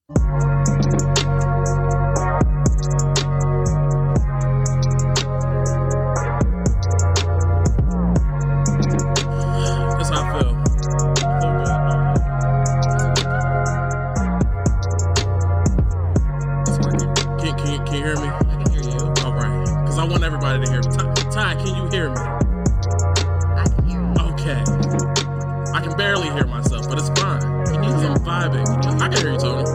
That's how I feel. Can you hear me? I can hear you. All right. Because I want everybody to hear me. Ty, can you hear me? I can hear you. Okay. I can barely hear myself, but it's fine. Because I'm vibing. I can hear you, Tony.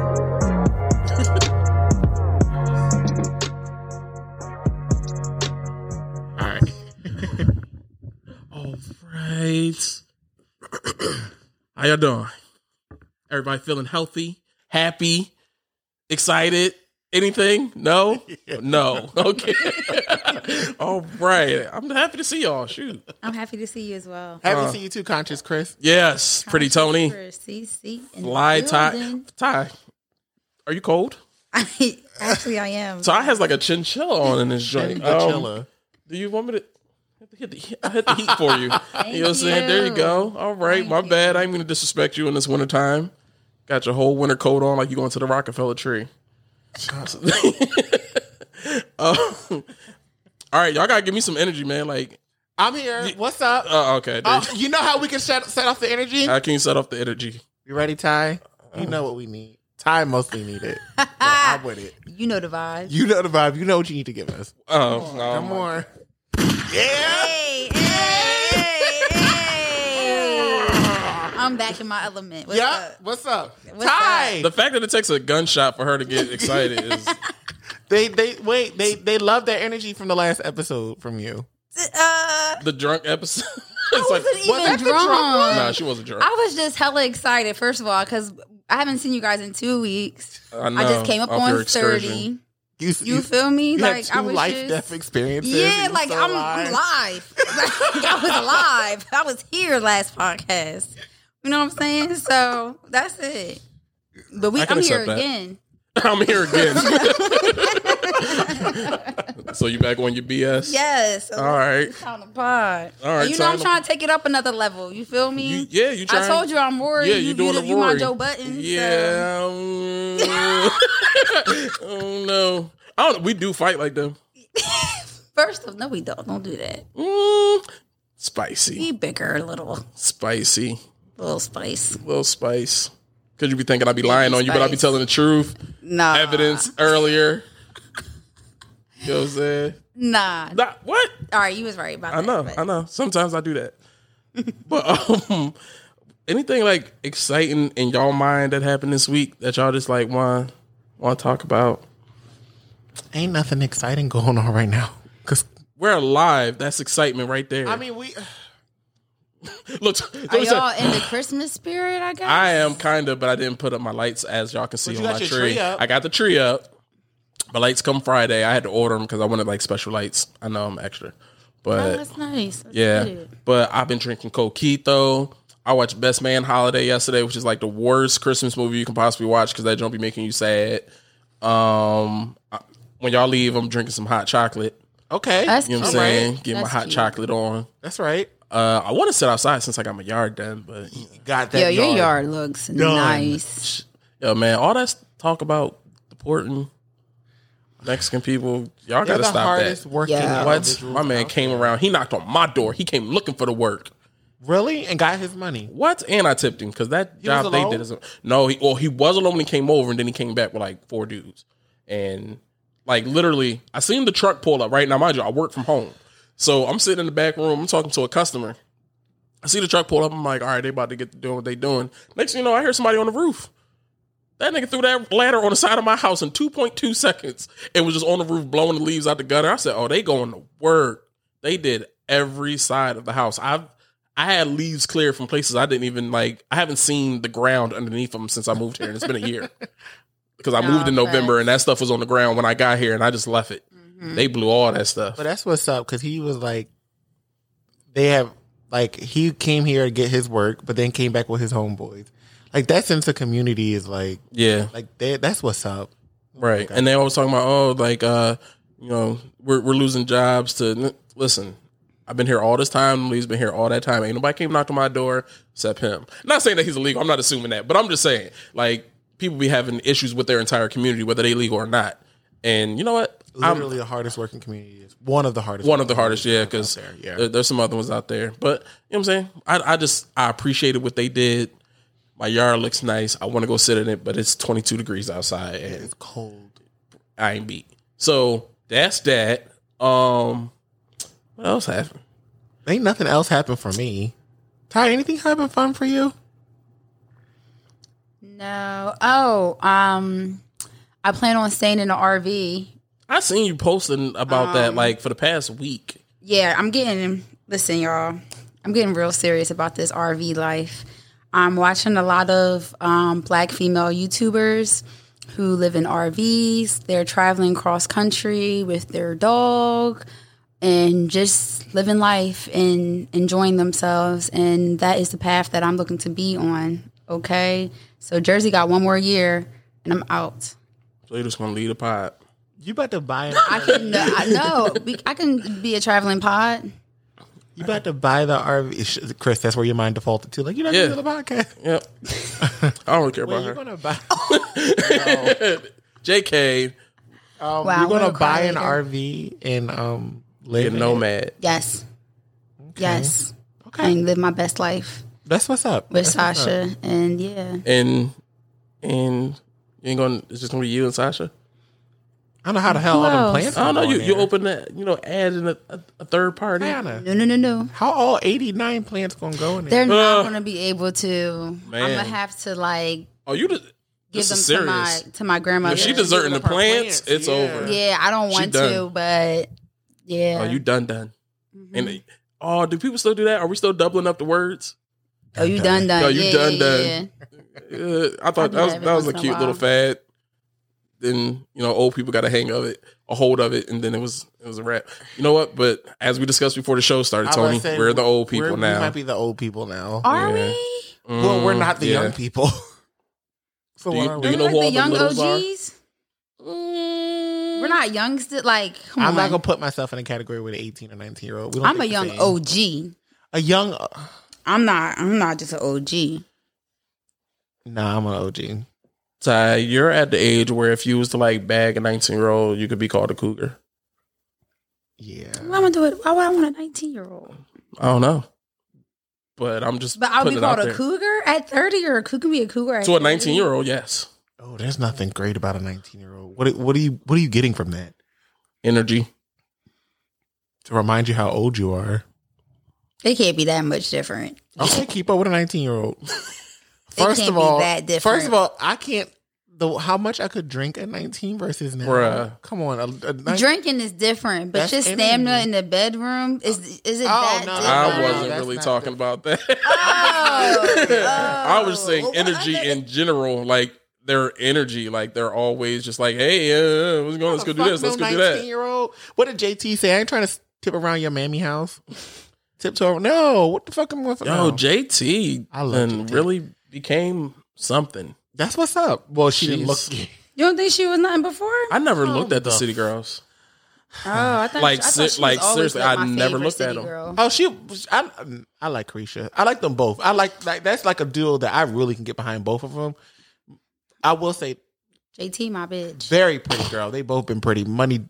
All right. All right. How y'all doing? Everybody feeling healthy, happy, excited? Anything? No? No. Okay. All right. I'm happy to see y'all. Shoot. I'm happy to see you as well. Happy to see you too, Conscious Chris. Yes. Pretty Tony. CC in Fly the Ty. building. Ty. Are you cold? Actually, I am. Ty has like a chinchilla on in this joint. Chinchilla. Do you want me to hit the heat for you? You know what I'm saying? you. There you go. All right. Thank My you. bad. I ain't going to disrespect you in this wintertime. Got your whole winter coat on like you going to the Rockefeller tree. All right. Y'all got to give me some energy, man. Like, I'm here. What's up? okay. You know how we can set off the energy? How can you set off the energy? You ready, Ty? You know what we need. Ty mostly need it. But I'm with it. You know the vibe. You know the vibe. You know what you need to give us. Oh, no. Come on. Yeah. Hey. I'm back in my element. What's Yeah. up? What's up? What's Ty. The fact that it takes a gunshot for her to get excited is... They love that energy from the last episode from you. The drunk episode. I It's like, wasn't was that even the drunk drunk. nah, she wasn't drunk. I was just hella excited, first of all, because I haven't seen you guys in 2 weeks. I know, I just came up off your on excursion. 30. You feel me? You Like had two I was life just, death experiences. Yeah, You like still I'm alive. live. Like, I was alive. I was here last podcast. You know what I'm saying? So that's it. But I can I'm here accept that. again. I'm here again. So you back on your BS? Yes. So All right. It's time to pod. All right, And you know I'm time to- trying to take it up another level. You feel me? You trying? I told you I'm Rory. Yeah, you doing the you my Rory. Joe Button. Yeah. Oh no. I don't. We do fight like them. So. First off, no, we don't. Don't do that. Spicy. Be bigger a little. Spicy. Little spice. Little spice. Could you be thinking I'd be lying on you, but I'd be Spice. telling the truth? Nah. Evidence earlier. You know what I'm saying? Nah. What? All right, you was right about I that. know, but- I know. Sometimes I do that. But anything like exciting in y'all mind that happened this week that y'all just like want to talk about? Ain't nothing exciting going on right now. Cause We're alive. That's excitement right there. I mean, we. Look, Are y'all in the Christmas spirit, I guess? I am kind of, but I didn't put up my lights as y'all can see But on you my got your tree. tree up. I got the tree up. My lights come Friday. I had to order them because I wanted like special lights. I know I'm extra, Oh, but that's nice. That's yeah. good. But I've been drinking Coquito. I watched Best Man Holiday yesterday, which is like the worst Christmas movie you can possibly watch because that don't be making you sad. When y'all leave, I'm drinking some hot chocolate. Okay. That's You know what I'm cute. saying? Get my That's hot cute. chocolate on. That's right. I want to sit outside since I got my yard done, but Got that. Yo, your yard looks nice. yo, man, all that talk about deporting Mexican people, y'all They're gotta the stop hardest that. working Yeah. What? individuals My man out came there. around. He knocked on my door. He came looking for the work. Really? And got his money. What? And I tipped him because that He was job they alone? did is no. He was alone when he came over, and then he came back with like 4 dudes, and like literally, I seen the truck pull up right now. Mind you, I work from home, so I'm sitting in the back room. I'm talking to a customer. I see the truck pull up. I'm like, all right, they about to get to doing what they doing. Next thing you know, I hear somebody on the roof. That nigga threw that ladder on the side of my house in 2.2 seconds. It was just on the roof blowing the leaves out the gutter. I said, oh, they going to work. They did every side of the house. I had leaves cleared from places I didn't even like. I haven't seen the ground underneath them since I moved here, and it's been a year. Because I moved in November, and that stuff was on the ground when I got here, and I just left it. They blew all that stuff. But that's what's up, because he was like, they have, like, he came here to get his work, but then came back with his homeboys. Like, that sense of community is like, Yeah. That's what's up. Right. And they always talking about, oh, like, you know, we're losing jobs to, listen, I've been here all this time. Lee's been here all that time. Ain't nobody came knocked on my door except him. Not saying that he's illegal. I'm not assuming that. But I'm just saying, like, people be having issues with their entire community, whether they legal or not. And you know what? Literally the hardest working community is one of the hardest. Yeah, because yeah. there's some other ones out there. But you know what I'm saying? I appreciated what they did. My yard looks nice. I want to go sit in it, but it's 22 degrees outside and It's cold. I ain't beat. So that's that. What else happened? Ain't nothing else happened for me. Ty, anything happen fun for you? No. Oh, I plan on staying in the RV. I seen you posting about that like for the past week. Yeah, listen, y'all. I'm getting real serious about this RV life. I'm watching a lot of Black female YouTubers who live in RVs. They're traveling cross country with their dog and just living life and enjoying themselves. And that is the path that I'm looking to be on. Okay. So Jersey got one more year and I'm out. So you're just going to lead a pod. You about to buy? I can be a traveling pod. You about to buy the RV, Chris? That's where your mind defaulted to. Like you're not Yeah. going to do the podcast. Yep. I don't really care about You're her. going to buy. JK, Wow, you're going to what a buy an cry RV and be live a in it? later. nomad. Yes. Yes. Okay, And live my best life that's what's up. with That's what's up. Sasha. And yeah. And you ain't going. It's just going to be you and Sasha. I don't know how the hell all them else? plants. I don't know. gonna go You in there. open that. Add in a third party. Diana, No. how all 89 plants gonna go in They're there? not going to be able to. Man. I'm going to have to like Oh, you just give this them is to serious. my grandmother. If she deserting the Giving up her plants, plants, it's yeah. over. Yeah, I don't She want done. to, but yeah. Oh, you done. Mhm. And do people still do that? Are we still doubling up the words? Oh, you done. No, you yeah, done. Yeah. I thought do that was that that was a every once in a cute little while. fad. Then old people got a hang of it, a hold of it, and then it was a wrap. You know what? But as we discussed before the show started, I was Tony, saying, we're the old people we now. might be the old people now. Are Yeah. we? Well, we're not the Yeah. young people. So Do you- are do we? you know We're who like all the the young littles are? OGs? We're not young still. Like, come I'm on. not gonna put myself in a category with an 18 or 19-year-old. I'm a young OG. A young. I'm not just an OG. Nah, I'm an OG. Ty, you're at the age where if you was to like bag a 19-year-old, you could be called a cougar. Yeah. Why am I do it? Why would I want a 19-year-old? I don't know, but I'm just. But I'll be putting it out called a there. cougar at 30, or a cougar can be a cougar at To a 30? 19-year-old, yes, Oh, there's nothing great about a 19-year-old. What are you getting from that? energy. To remind you how old you are. They can't be that much different. Okay, keep up with a 19-year-old. They can't be that different. First of all, I can't. How much I could drink at 19 versus now? Bruh. Come on, Drinking is different, but That's your stamina energy. in the bedroom is it Oh, that no, different? I wasn't that's really not talking about that. Oh, I was saying Well, energy in general, like their energy, like they're always just like, hey, let's go do this, let's go do that. 19-year-old. What did JT say? I ain't trying to tip around your mammy house. Tiptoe. No, what the fuck am I? Yo, JT I love and JT. really became something. That's what's up. Well, she didn't look. She's- You don't think she was nothing before? I never Oh, looked at the the City Girls. Oh, I thought Like, I thought she was like, always, seriously, like, I my never favorite looked at city them. girl. Oh, I like Carisha. I like them both. I like that's like a duo that I really can get behind both of them. I will say, JT, my bitch. very pretty girl. They both been pretty. Money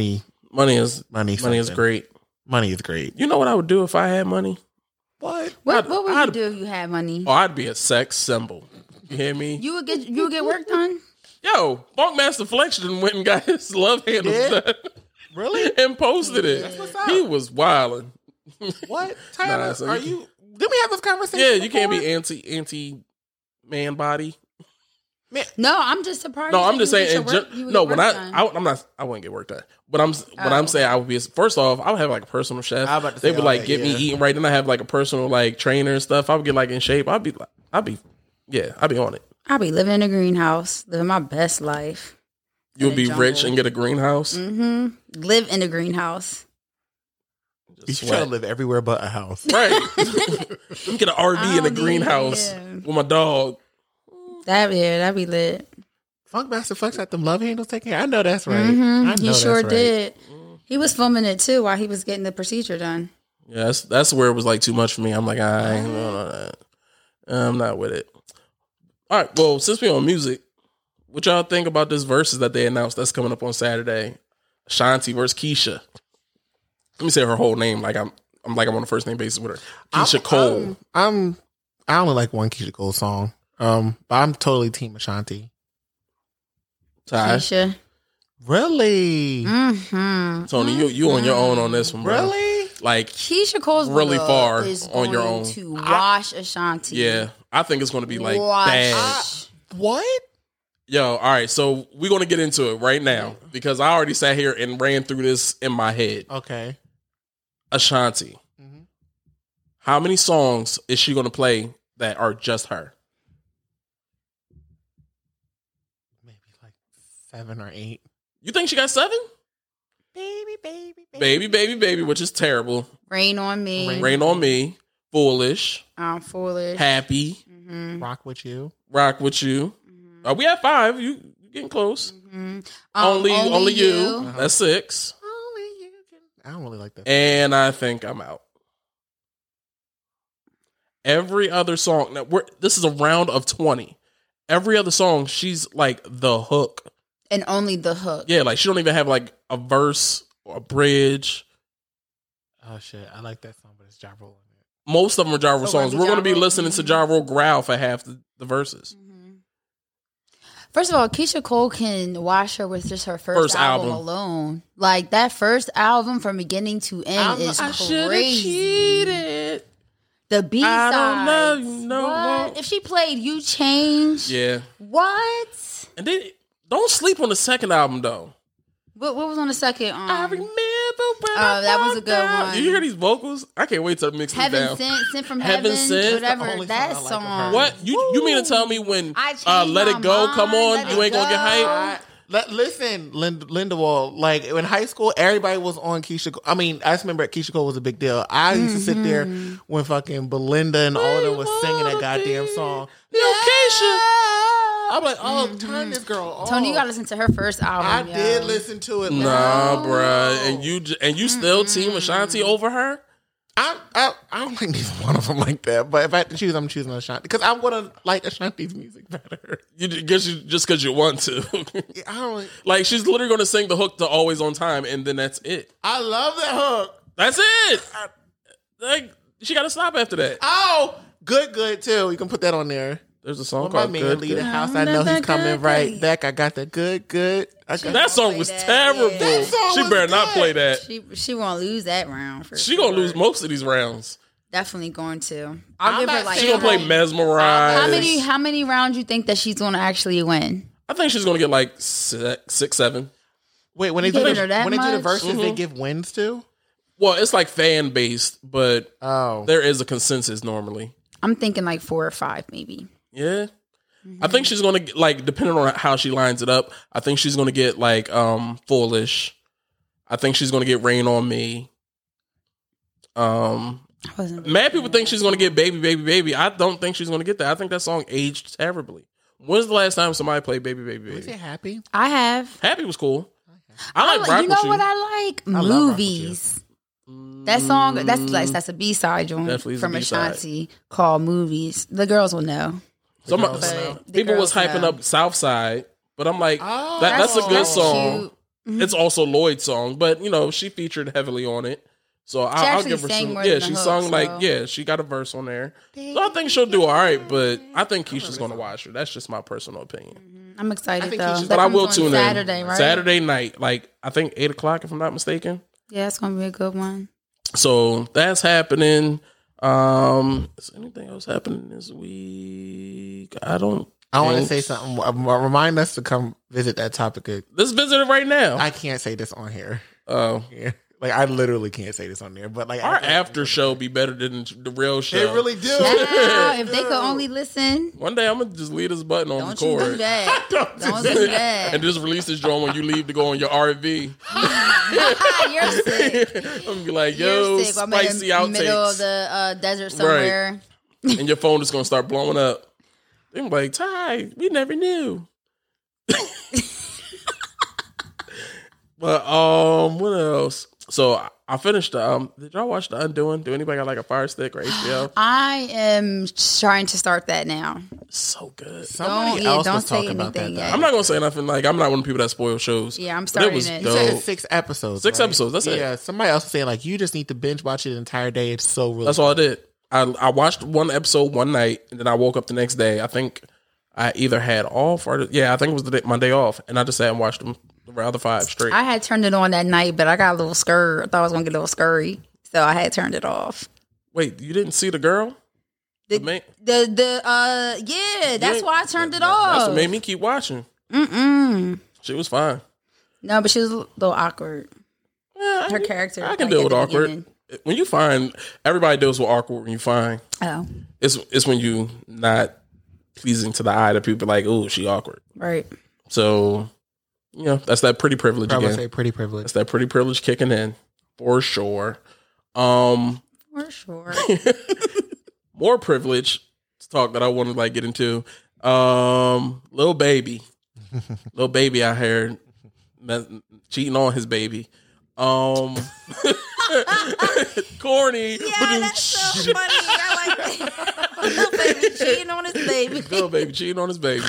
Is something. great. Money is great. You know what I would do if I had money? What? What would you I'd- do if you had money? Oh, I'd be a sex symbol. You hear me? You would get work done. Yo, Funkmaster Flexion went and got his love handles did? done Really? and posted it. That's what's up. He was wilding. What? Tyler, Nah, so are you- you? Did we have this conversation? Yeah, you can't before? be anti man body. No, I'm just surprised. No, that I'm just you would saying. get your work- you would No, get when work done. I'm not. I wouldn't get work done. But when I'm saying I would be. First off, I would have like a personal chef. I was about to They say would all like that, get me yeah. eating right. Then I have like a personal like trainer and stuff. I would get like in shape. I'd be I'd be on it. I'll be living in a greenhouse, living my best life. You would In be the rich jungle. and get a greenhouse. Live in a greenhouse. You Just try to sweat. live everywhere but a house. Right. Let me get an RV in a don't greenhouse even- with my dog. That'd be lit. Funkmaster Flex got them love handles taken. I know that's right. I know He that's sure right. did. He was filming it too while he was getting the procedure done. Yeah, that's where it was like too much for me. I'm like, I ain't no, that. I'm not with it. All right. Well, since we're on music, What y'all think about this versus that they announced that's coming up on Saturday? Ashanti versus Keisha. Let me say her whole name like I'm on a first name basis with her. Keisha Cole. I only like one Keisha Cole song. But I'm totally team Ashanti. Ty. Keisha. Really? Mm-hmm. Tony, you on your own on this one, bro. Really? Like Keisha Cole's really brother far is on your going own. to wash Ashanti. Yeah, I think it's going to be like Wash. bad. What? Yo, all right, so we're going to get into it right now because I already sat here and ran through this in my head. Okay. Ashanti. Mhm. How many songs is she going to play that are just her? Maybe like 7 or 8. You think she got 7? Baby, baby, baby. Baby, baby, baby, which is terrible. Rain on me. Rain on Me, Foolish, I'm foolish. Happy, Rock with you. Rock with You. We at 5. You getting close. Um, Only you. That's 6. Only you can. I don't really like that. And I think I'm out. Every other song. Now this is a round of 20. Every other song, she's like the hook. And only the hook. Yeah, like she don't even have like a verse or a bridge. Oh shit, I like that song, but it's Ja Rule in it. Most of them are Ja Rule So songs. we're We're going to be Ja Rule. listening to Ja Rule growl for half the verses. First of all, Keisha Cole can wash her with just her first album alone. Like that first album from beginning to end is crazy. Cheated. The B sides. I don't know, you know What? what? If she played You Change. Yeah. What? And then don't sleep on the second album though. What was on the second? I remember when that was a good out. one. You hear these vocals? I can't wait to mix this Heaven down. Sent from Heaven Heaven, Sent. whatever. The only That song I like of song. hers. What? You mean to tell me when I changed Let my It Go mind, come on, Let you It ain't gonna get Go. hype? Listen, Linda Wall, like in high school, everybody was on Keisha Cole. I mean, I just remember Keisha Cole was a big deal. I used to sit there when fucking Belinda and all of them was singing that goddamn song. Yo, Keisha. I'm like, oh, turn this girl off. Tony, you gotta listen to her first album. I yo. did listen to it. Nah, bruh. And you still team Ashanti over her? I don't like neither one of them like that. But if I had to choose, I'm choosing Ashanti because I'm gonna like Ashanti's music better. You just because you want to. I don't. Like she's literally going to sing the hook to Always on Time, and then that's it. I love that hook. That's it. Like she got to stop after that. Oh, good too. You can put that on there. There's a song When my called man Good. leave the Good. house, I know he's coming right back. I got the good. I got That song play was that, terrible. yeah. That song She was better not good. play that. She won't lose that round. For She sure. gonna lose most of these rounds. Definitely going to. I'm I'll give her not like. She gonna play Mesmerize. How many rounds you think that she's gonna actually win? I think she's gonna get like 6, 7. Wait, when they You do giving her that when they do the much? verses, they give wins too. Well, it's like fan based, but Oh, there is a consensus normally. I'm thinking like 4 or 5, maybe. Yeah. I think she's gonna get, like, depending on how she lines it up, I think she's gonna get like Foolish. I think she's gonna get Rain on Me. Mad people think she's gonna get Baby, Baby, Baby. I don't think she's gonna get that. I think that song aged terribly. When's the last time somebody played Baby, Baby, is it Baby? happy? I have. Happy was cool. I like Rock You know With what You. I like? love Rock With Movies. That song, that's a B-side joint Definitely is a from B-side. Ashanti called Movies. The girls will know. Some girls know. The people was girls hyping know. up Southside, but I'm like, Oh, that's a good that's song. cute. It's also Lloyd's song, but you know she featured heavily on it, so I'll actually give her sang some. more Yeah, than she the sung hook, like so. she got a verse on there. So I think she'll do all right, but I think Keisha's gonna watch her. That's just my personal opinion. I'm excited think though. Keisha's- That But I comes will on tune in Saturday, right? Saturday night, like I think 8:00 if I'm not mistaken. Yeah, it's gonna be a good one. So that's happening. Is anything else happening this week? I want to say something. Remind us to come visit that topic. Let's visit it right now. I can't say this on here. Oh. Yeah. Like I literally can't say this on there. But like Our after show be better than the real show. they really do. Now, if they could only listen, One day I'm gonna just leave this button on don't you do record that. Don't do that. and just release this joint when you leave to go on your RV. You're sick. I'm gonna be like, yo, You're sick. I'm in spicy the middle of outtakes, the desert somewhere. and your phone is gonna start blowing up. They're gonna be like, Ty, we never knew. But what else? So I finished did y'all watch The Undoing? Do anybody got like a Fire Stick or HBO? I am trying to start that now. So good. Somebody else don't was say talking about that. anything though. yet. I'm not gonna say nothing. Like I'm not one of the people that spoil shows. Yeah, I'm But starting was it. You said dope. it's 6 episodes. 6 right? episodes. That's it. Yeah, somebody else was saying like you just need to binge watch it the entire day. It's so really. That's all I did. I watched one episode one night, and then I woke up the next day. I think I either had off or I think it was my day off, and I just sat and watched them the other 5 straight. I had turned it on that night, but I got a little scared. I thought I was gonna get a little scurry, so I had turned it off. Wait, you didn't see the girl? Yeah, that's why I turned it off. That's what made me keep watching. She was fine. No, but she was a little awkward. Yeah, Her character. I can like, deal at with the awkward. beginning. When you find everybody deals with awkward when you find Oh, it's when you not pleasing to the eye that people are like, oh, she awkward. right. So that's that pretty privilege I would again. say pretty privileged. That's that pretty privilege kicking in for sure. For sure. More privilege talk that I want to like get into. Lil Baby out here cheating on his baby. Corny. Yeah, that's so funny. I like that. Little baby cheating on his baby. Lil Baby cheating on his baby.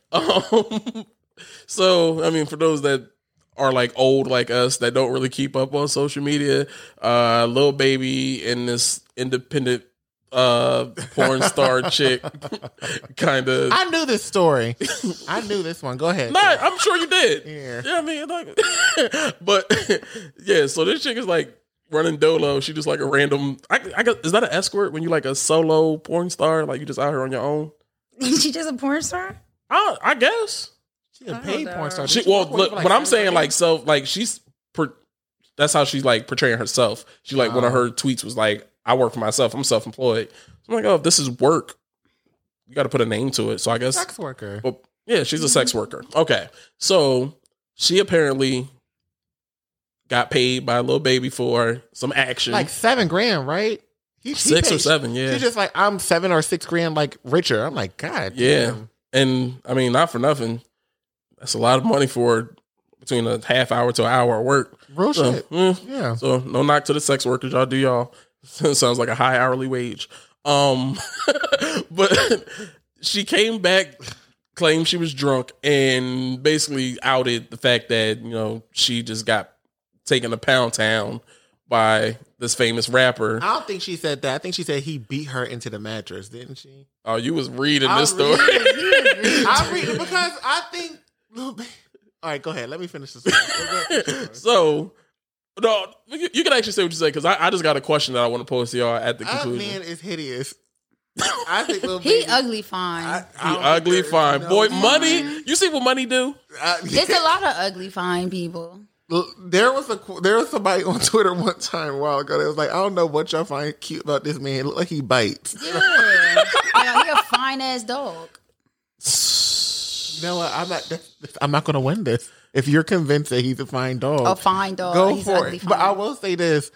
So I mean, for those that are like old like us that don't really keep up on social media, Lil Baby and this independent porn star chick kind of. I knew this story. I knew this one. Go ahead. Nah, I'm sure you did. Yeah. I mean, like, but yeah. So this chick is like running dolo. She just like a random. I guess, is that an escort when you like a solo porn star? Like you just out here on your own? She just a porn star? I guess. She's a paid porn star. Look, but I'm saying like that's how she's like portraying herself. She like one of her tweets was like, "I work for myself. I'm self-employed." So I'm like, oh, if this is work, you got to put a name to it. So I guess sex worker. Well, yeah, she's a sex worker. Okay, so she apparently got paid by a Lil Baby for some action, Like $7,000, right? He 6 or paid- 7. Yeah, She's just like, I'm $7 or $6,000 like richer. I'm like, God. yeah. damn. And I mean, not for nothing, that's a lot of money for between a half hour to an hour of work. Real So, shit. Yeah. So no knock to the sex workers, y'all do y'all. Sounds like a high hourly wage. But she came back, claimed she was drunk, and basically outed the fact that she just got taken to Pound Town by this famous rapper. I don't think she said that. I think she said he beat her into the mattress, didn't she? Oh, you was reading I this was story. I'm reading because I think. All right, go ahead. Let me finish this. So, no, you can actually say what you say because I just got a question that I want to pose to y'all at the That conclusion. man is hideous. I think Lil He Baby. ugly fine. He ugly fine. Boy, money. You see what money do? There's a lot of ugly fine people. There was somebody on Twitter one time a while ago that was like, I don't know what y'all find cute about this man. It look like he bites. Yeah. He a fine ass dog. You know what? I'm not going to win this. If you're convinced that he's a fine dog, A fine dog. go He's for ugly it. fine. But I will say this: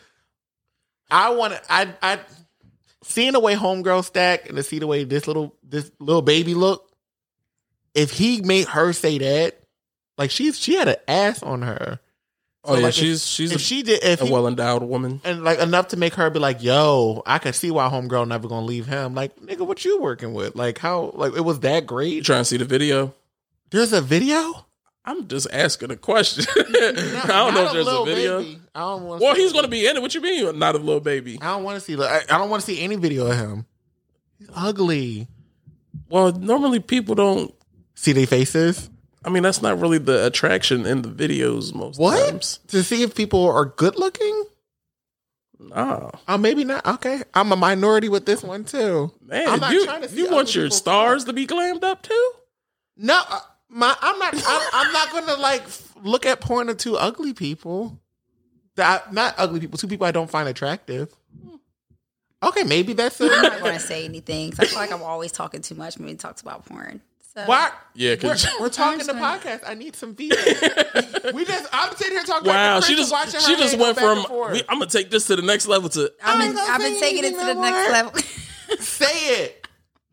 I seeing the way Homegirl stack and to see the way this little baby look. If he made her say that, like she had an ass on her. Oh yeah, like, she's if a he- well endowed woman. and like enough to make her be like, "Yo, I can see why Homegirl never gonna leave him." Like, nigga, what you working with? Like, how? Like, it was that You great? trying to see the video? There's a video. I'm just asking a question. I don't know if there's a video. Baby. I don't want. Well, he's going to be in it. What you mean, not a little baby? I don't want to see. I don't want to see any video of him. He's ugly. Well, normally people don't. See their faces. I mean, that's not really the attraction in the videos most What? times. To see if people are good looking? Nah, Maybe not. Okay, I'm a minority with this one too. man, I'm not trying to see you other want your people's stars stuff. to be glammed up too? No, I'm not. I'm not going to like look at porn of two ugly people. Not ugly people. Two people I don't find attractive. Okay, maybe that's I'm not it. going to say anything. 'Cause I feel like I'm always talking too much when we talk about porn. So. Why? Yeah, We're, because we're talking the podcast. I need some feedback. I'm sitting here talking wow, about she Chris just watching she her just head went go back from and forth. I'm gonna take this to the next level to I've ain't gonna been say taking it to the anything next no level. Say it.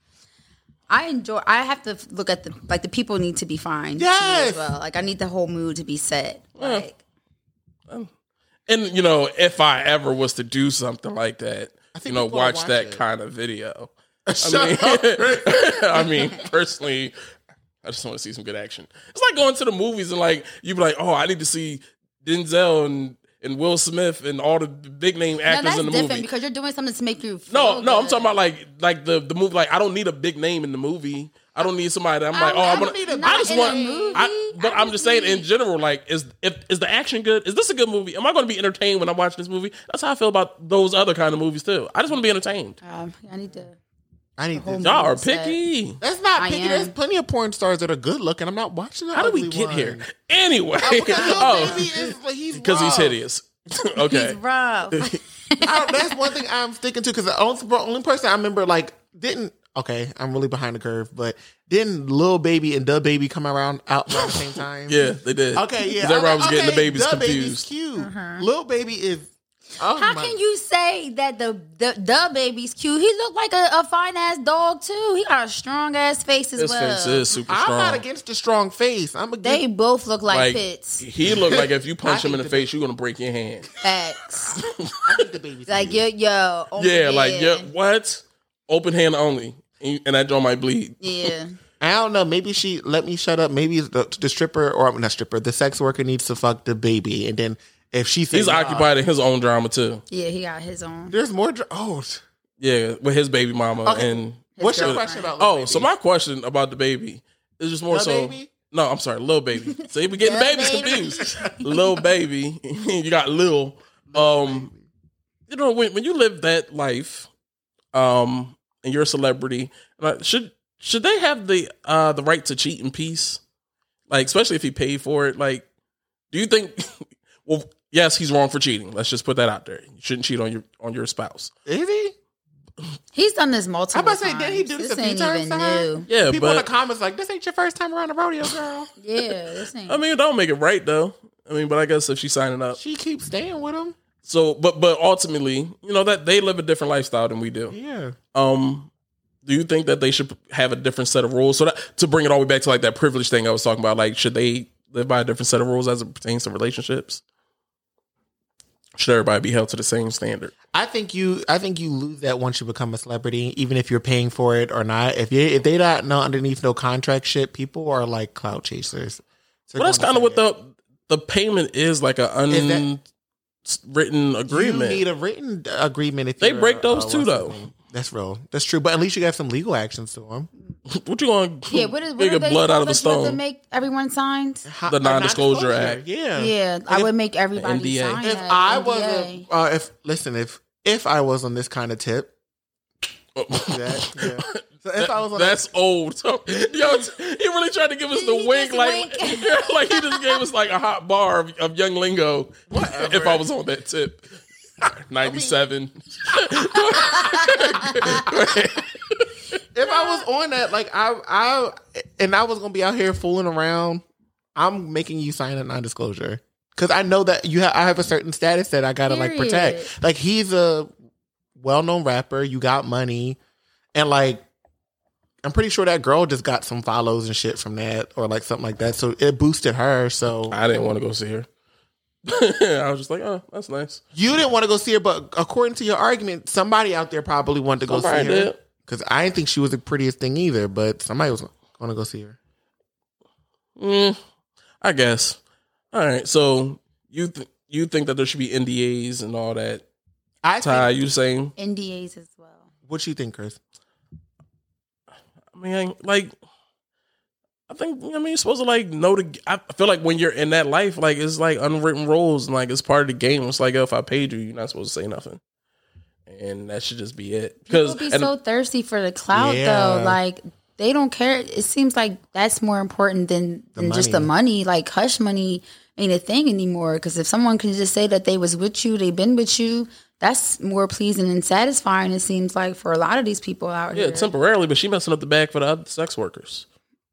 I have to look at the people need to be fine. to me Yes. as well. Like I need the whole mood to be set. Like And if I ever was to do something like that, think people watch watch that it. kind of video. Shut up. I mean, personally, I just want to see some good action. It's like going to the movies and like you be like, oh, I need to see Denzel and Will Smith and all the big name Now actors that's in the different movie. because you're doing something to make you feel No, I'm good. talking about like the movie. Like I don't need a big name in the movie. I don't need somebody that I'm like, oh, I want. need a- I not just in want. a movie. But I I'm just saying in general, like, is the action good? Is this a good movie? Am I going to be entertained when I'm watching this movie? That's how I feel about those other kind of movies too. I just want to be entertained. I need to. I need whole this. Y'all are Set. picky. That's not I picky. am. There's plenty of porn stars that are good looking. I'm not watching the How did we ugly get one. here? Anyway, Because Lil Baby is like because he's rough. hideous. Okay. He's rough. That's one thing I'm sticking to because the only person I remember I'm really behind the curve, but didn't Lil Baby and Da Baby come out around the same time? Yeah, they did. Okay, yeah. 'Cause everyone was getting the babies Da Baby's confused. cute. Lil Baby is. Oh How my- can you say that the baby's cute? He looked like a fine ass dog too. He got a strong ass face as His well. face is super I'm strong. not against the strong face. I'm against. They both look like, like pits. he looked like if you punch I him in the think face, you're gonna break your hand. X. I think the baby's Like cute. yo. Oh Yeah, like what? Open hand only, and that joint might bleed. Yeah. I don't know. Maybe she let me shut up. Maybe the stripper or not stripper, the sex worker needs to fuck the baby, and then if she says He's occupied in his own drama too. Yeah, he got his own. there's more. Yeah, with his baby mama Okay. and. What's your girlfriend. question about? Lil Oh, Baby? so my question about the baby is just more Da so. Baby? No, I'm sorry, Lil Baby. See, we getting Da babies Baby. confused. Lil Baby, you got Lil. When you live that life, and you're a celebrity, should they have the right to cheat in peace? Like, especially if he paid for it. Like, do you think? Well, yes, he's wrong for cheating. Let's just put that out there. You shouldn't cheat on your spouse. Is he? He's done this multiple I'm about to say, times. did he do this a few ain't times even to her? new. Yeah, People in the but comments like, this ain't your first time around the rodeo, girl. Yeah, this ain't. I mean, don't make it right though. I mean, but I guess if she's signing up, She keeps staying with him. so but ultimately, that they live a different lifestyle than we do. Yeah. Do you think that they should have a different set of rules? So that to bring it all the way back to like that privilege thing I was talking about, like should they live by a different set of rules as it pertains to relationships? Should everybody be held to the same standard? I think you lose that once you become a celebrity, even if you're paying for it or not. If they not know underneath no contract shit, people are like clout chasers. So Well, that's they're kind of gonna what the payment is, like a Is that- unwritten say it. agreement. You need a written agreement. If They you're, break those too, what's his though. name? That's real. That's true. But at least you got some legal actions to them. What you going? Yeah, what is get they blood out of a that you have to stone? make everyone sign? The Non-Disclosure Act. Yeah. Yeah, I would make everybody NDA. sign If that. I NDA. was if I was on this kind of tip, yeah. So if I was on That's old. So, yo, he really tried to give us the He wink, just like, wink. like he just gave us like a hot bar of young lingo. If I was on that tip, 97. if I was on that, like I was gonna be out here fooling around, I'm making you sign a non-disclosure because I know that I have a certain status that I gotta like Period. protect. Like he's a well-known rapper, you got money, and like I'm pretty sure that girl just got some follows and shit from that or like something like that. So it boosted her. So I didn't want to go see her. I was just like, oh, that's nice. you didn't want to go see her, but according to your argument, somebody out there probably wanted to go Somebody see her. did. Because I didn't think she was the prettiest thing either, but somebody was going to go see her. I guess. All right. So you think that there should be NDAs and all that? Ty, you saying? NDAs as well. What you think, Chris? I mean, like, I think you're supposed to like know the. I feel like when you're in that life, like it's like unwritten rules and like it's part of the game. It's like if I paid you, you're not supposed to say nothing, and that should just be it. People be so thirsty for the clout, Yeah. though. Like they don't care. It seems like that's more important than just the money. money. Like hush money ain't a thing anymore. Because if someone can just say that they was with you, they've been with you, that's more pleasing and satisfying. It seems like for a lot of these people out yeah, here. temporarily, but she messing up the bag for the other sex workers.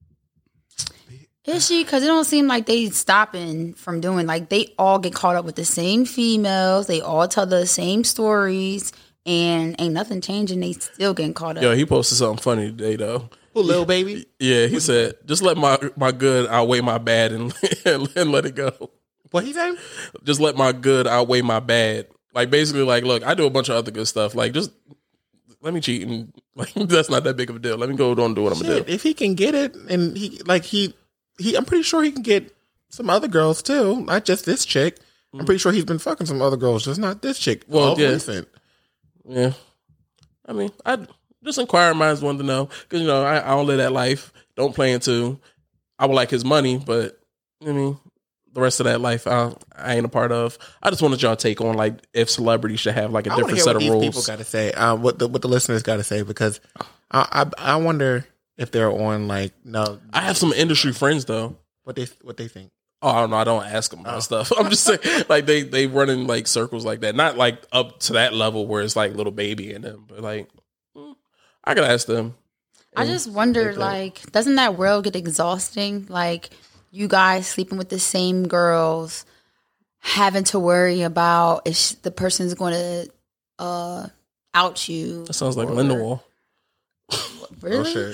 Is she? Because it don't seem like they stopping from doing. Like they all get caught up with the same females. They all tell the same stories, and ain't nothing changing. They still getting caught up. Yo, he posted something funny today though. Who, Lil Baby? Yeah, he said, "Just let my good outweigh my bad and let it go." What he saying? Just let my good outweigh my bad. Like basically, like, look, I do a bunch of other good stuff. Like, just let me cheat and like that's not that big of a deal. Let me go on do what I'm gonna do. If he can get it, and I'm pretty sure he can get some other girls too, not just this chick. I'm pretty sure he's been fucking some other girls, just not this chick. Well, yeah. Recent. Yeah. I mean, I just inquiring minds wanted to know because I don't live that life. Don't play into. I would like his money, but I mean, the rest of that life I ain't a part of. I just wanted y'all take on like if celebrities should have like a different set of rules. People got to say what the listeners got to say because I wonder if they're on like no. I have some industry friends though. What they think. Oh, I don't know. I don't ask them about stuff. I'm just saying, like they run in like circles like that. Not like up to that level where it's like little baby in them, but like I could ask them. I just wonder, like, doesn't that world get exhausting? Like, you guys sleeping with the same girls, having to worry about if the person's going to out you. That sounds like Lindenwall. Really? Oh shit.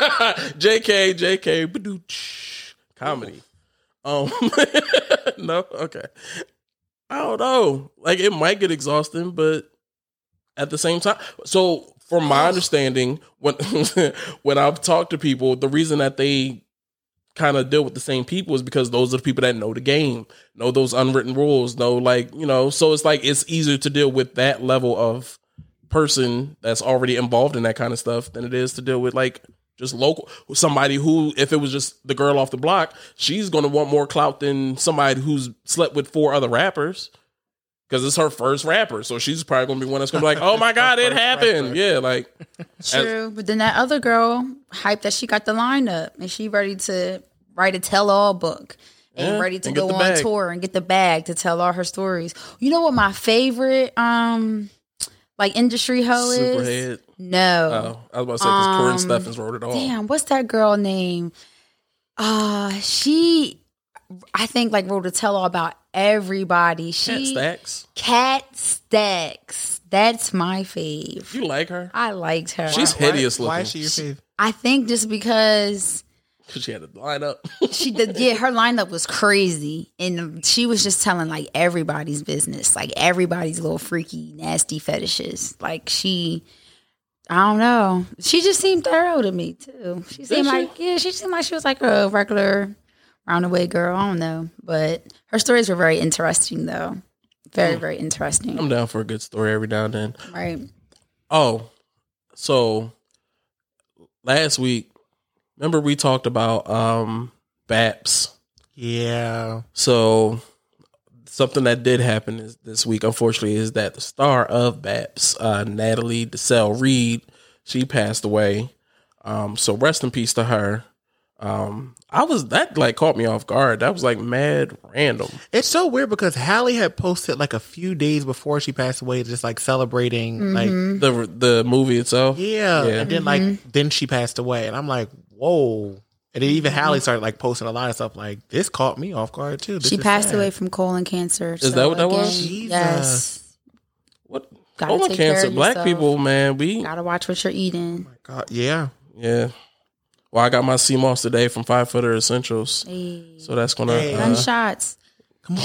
JK, badooch. Comedy. No, okay. I don't know. Like it might get exhausting, but at the same time, so from my understanding, when I've talked to people, the reason that they kind of deal with the same people is because those are the people that know the game, know those unwritten rules, know so it's like it's easier to deal with that level of person that's already involved in that kind of stuff than it is to deal with like just local somebody who, if it was just the girl off the block, she's going to want more clout than somebody who's slept with 4 other rappers because it's her first rapper. So she's probably going to be one that's going to be like, oh my God, it happened. Rapper. Yeah, like. True. But then that other girl hyped that she got the lineup and she ready to write a tell-all book and ready to go on tour and get the bag to tell all her stories. You know what my favorite like industry hoe is? Superhead. No. Oh, I was about to say because Corinne Steffens wrote it all. Damn, what's that girl name? She, I think, like wrote a tell all about everybody. Kat Stacks. That's my fave. You like her? I liked her. She's hideous looking. Why is she your fave? I think just because she had a lineup. She did. Yeah, her lineup was crazy, and she was just telling like everybody's business, like everybody's little freaky, nasty fetishes. Like I don't know. She just seemed thorough to me too. She seemed like she was like a regular roundaway girl. I don't know, but her stories were very interesting though. Very, very interesting. I'm down for a good story every now and then. Right. Oh, so last week, remember we talked about BAPS? Yeah. So something that did happen this week, unfortunately, is that the star of BAPS, Natalie Desselle Reid, she passed away. So rest in peace to her. That caught me off guard. That was like mad random. It's so weird because Halle had posted like a few days before she passed away, just like celebrating like the movie itself. Yeah. And then then she passed away, and I'm like, whoa. And then even Halle started like posting a lot of stuff like this caught me off guard too. She passed away from colon cancer. Is that what that was? Jesus. Yes. What? Colon cancer. Black people, man, we gotta watch what you're eating. Oh my God. Yeah. Yeah. Well, I got my CMOS today from 5 Footer Essentials. Hey. So that's going to... Gunshots. Come on.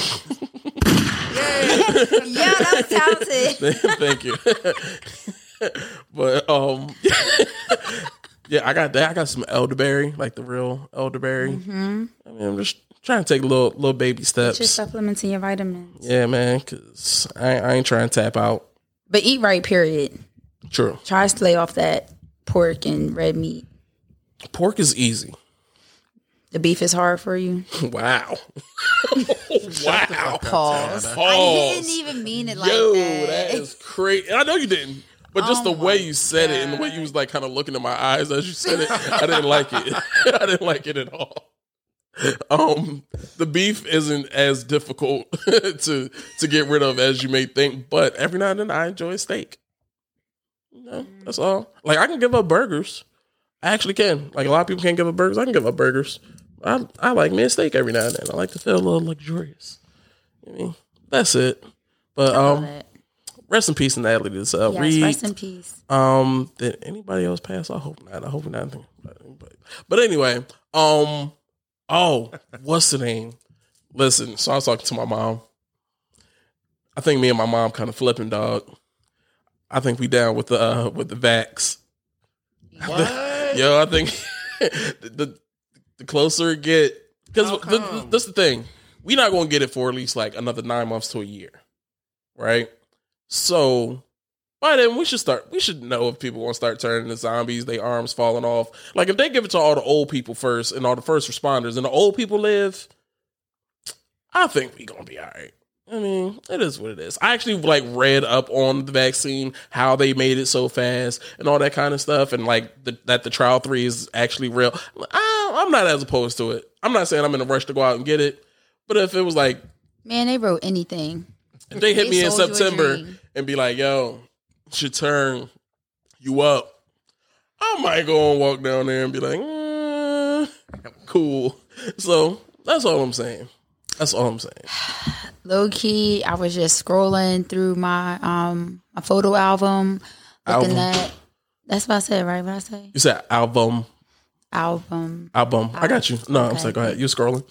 Yeah, that was talented. Thank you. But, yeah, I got that. I got some elderberry, like the real elderberry. Mm-hmm. I mean, I'm just trying to take little baby steps. Get your supplements and your vitamins. Yeah, man, because I ain't trying to tap out. But eat right, period. True. Try to stay off that pork and red meat. Pork is easy. The beef is hard for you? Wow. Wow. Pause. I didn't even mean it like that. Yo, that is crazy. I know you didn't. But just the way you said it and the way you was like kind of looking in my eyes as you said it, I didn't like it. I didn't like it at all. The beef isn't as difficult to get rid of as you may think, but every now and then I enjoy a steak. You know, that's all. Like I can give up burgers. I actually can. Like a lot of people can't give up burgers. I can give up burgers. I like me a steak every now and then. I like to feel a little luxurious. I mean, that's it. But rest in peace, Natalie. This Reid. Rest in peace. Did anybody else pass? I hope not. I hope not. But anyway, what's the name? Listen, so I was talking to my mom. I think me and my mom kind of flipping, dog. I think we down with the vax. What? Yo, I think the closer it get, because that's the thing. We not going to get it for at least like another 9 months to a year, right? So by then we should know if people want to start turning into zombies, their arms falling off. Like if they give it to all the old people first and all the first responders and the old people live, I think we gonna be all right. I mean, it is what it is. I actually like read up on the vaccine, how they made it so fast and all that kind of stuff. And like that the trial 3 is actually real. I'm not as opposed to it. I'm not saying I'm in a rush to go out and get it. But if it was like, man, they wrote anything. If they hit me in sold you a September dream. and be like, yo, should turn you up, I might go and walk down there and be like, cool. So that's all I'm saying. That's all I'm saying. Low key, I was just scrolling through my my photo album, looking at. That's what I said, right? What I say? You said album. Album. I got you. No, I'm Okay. saying, go ahead. You scrolling.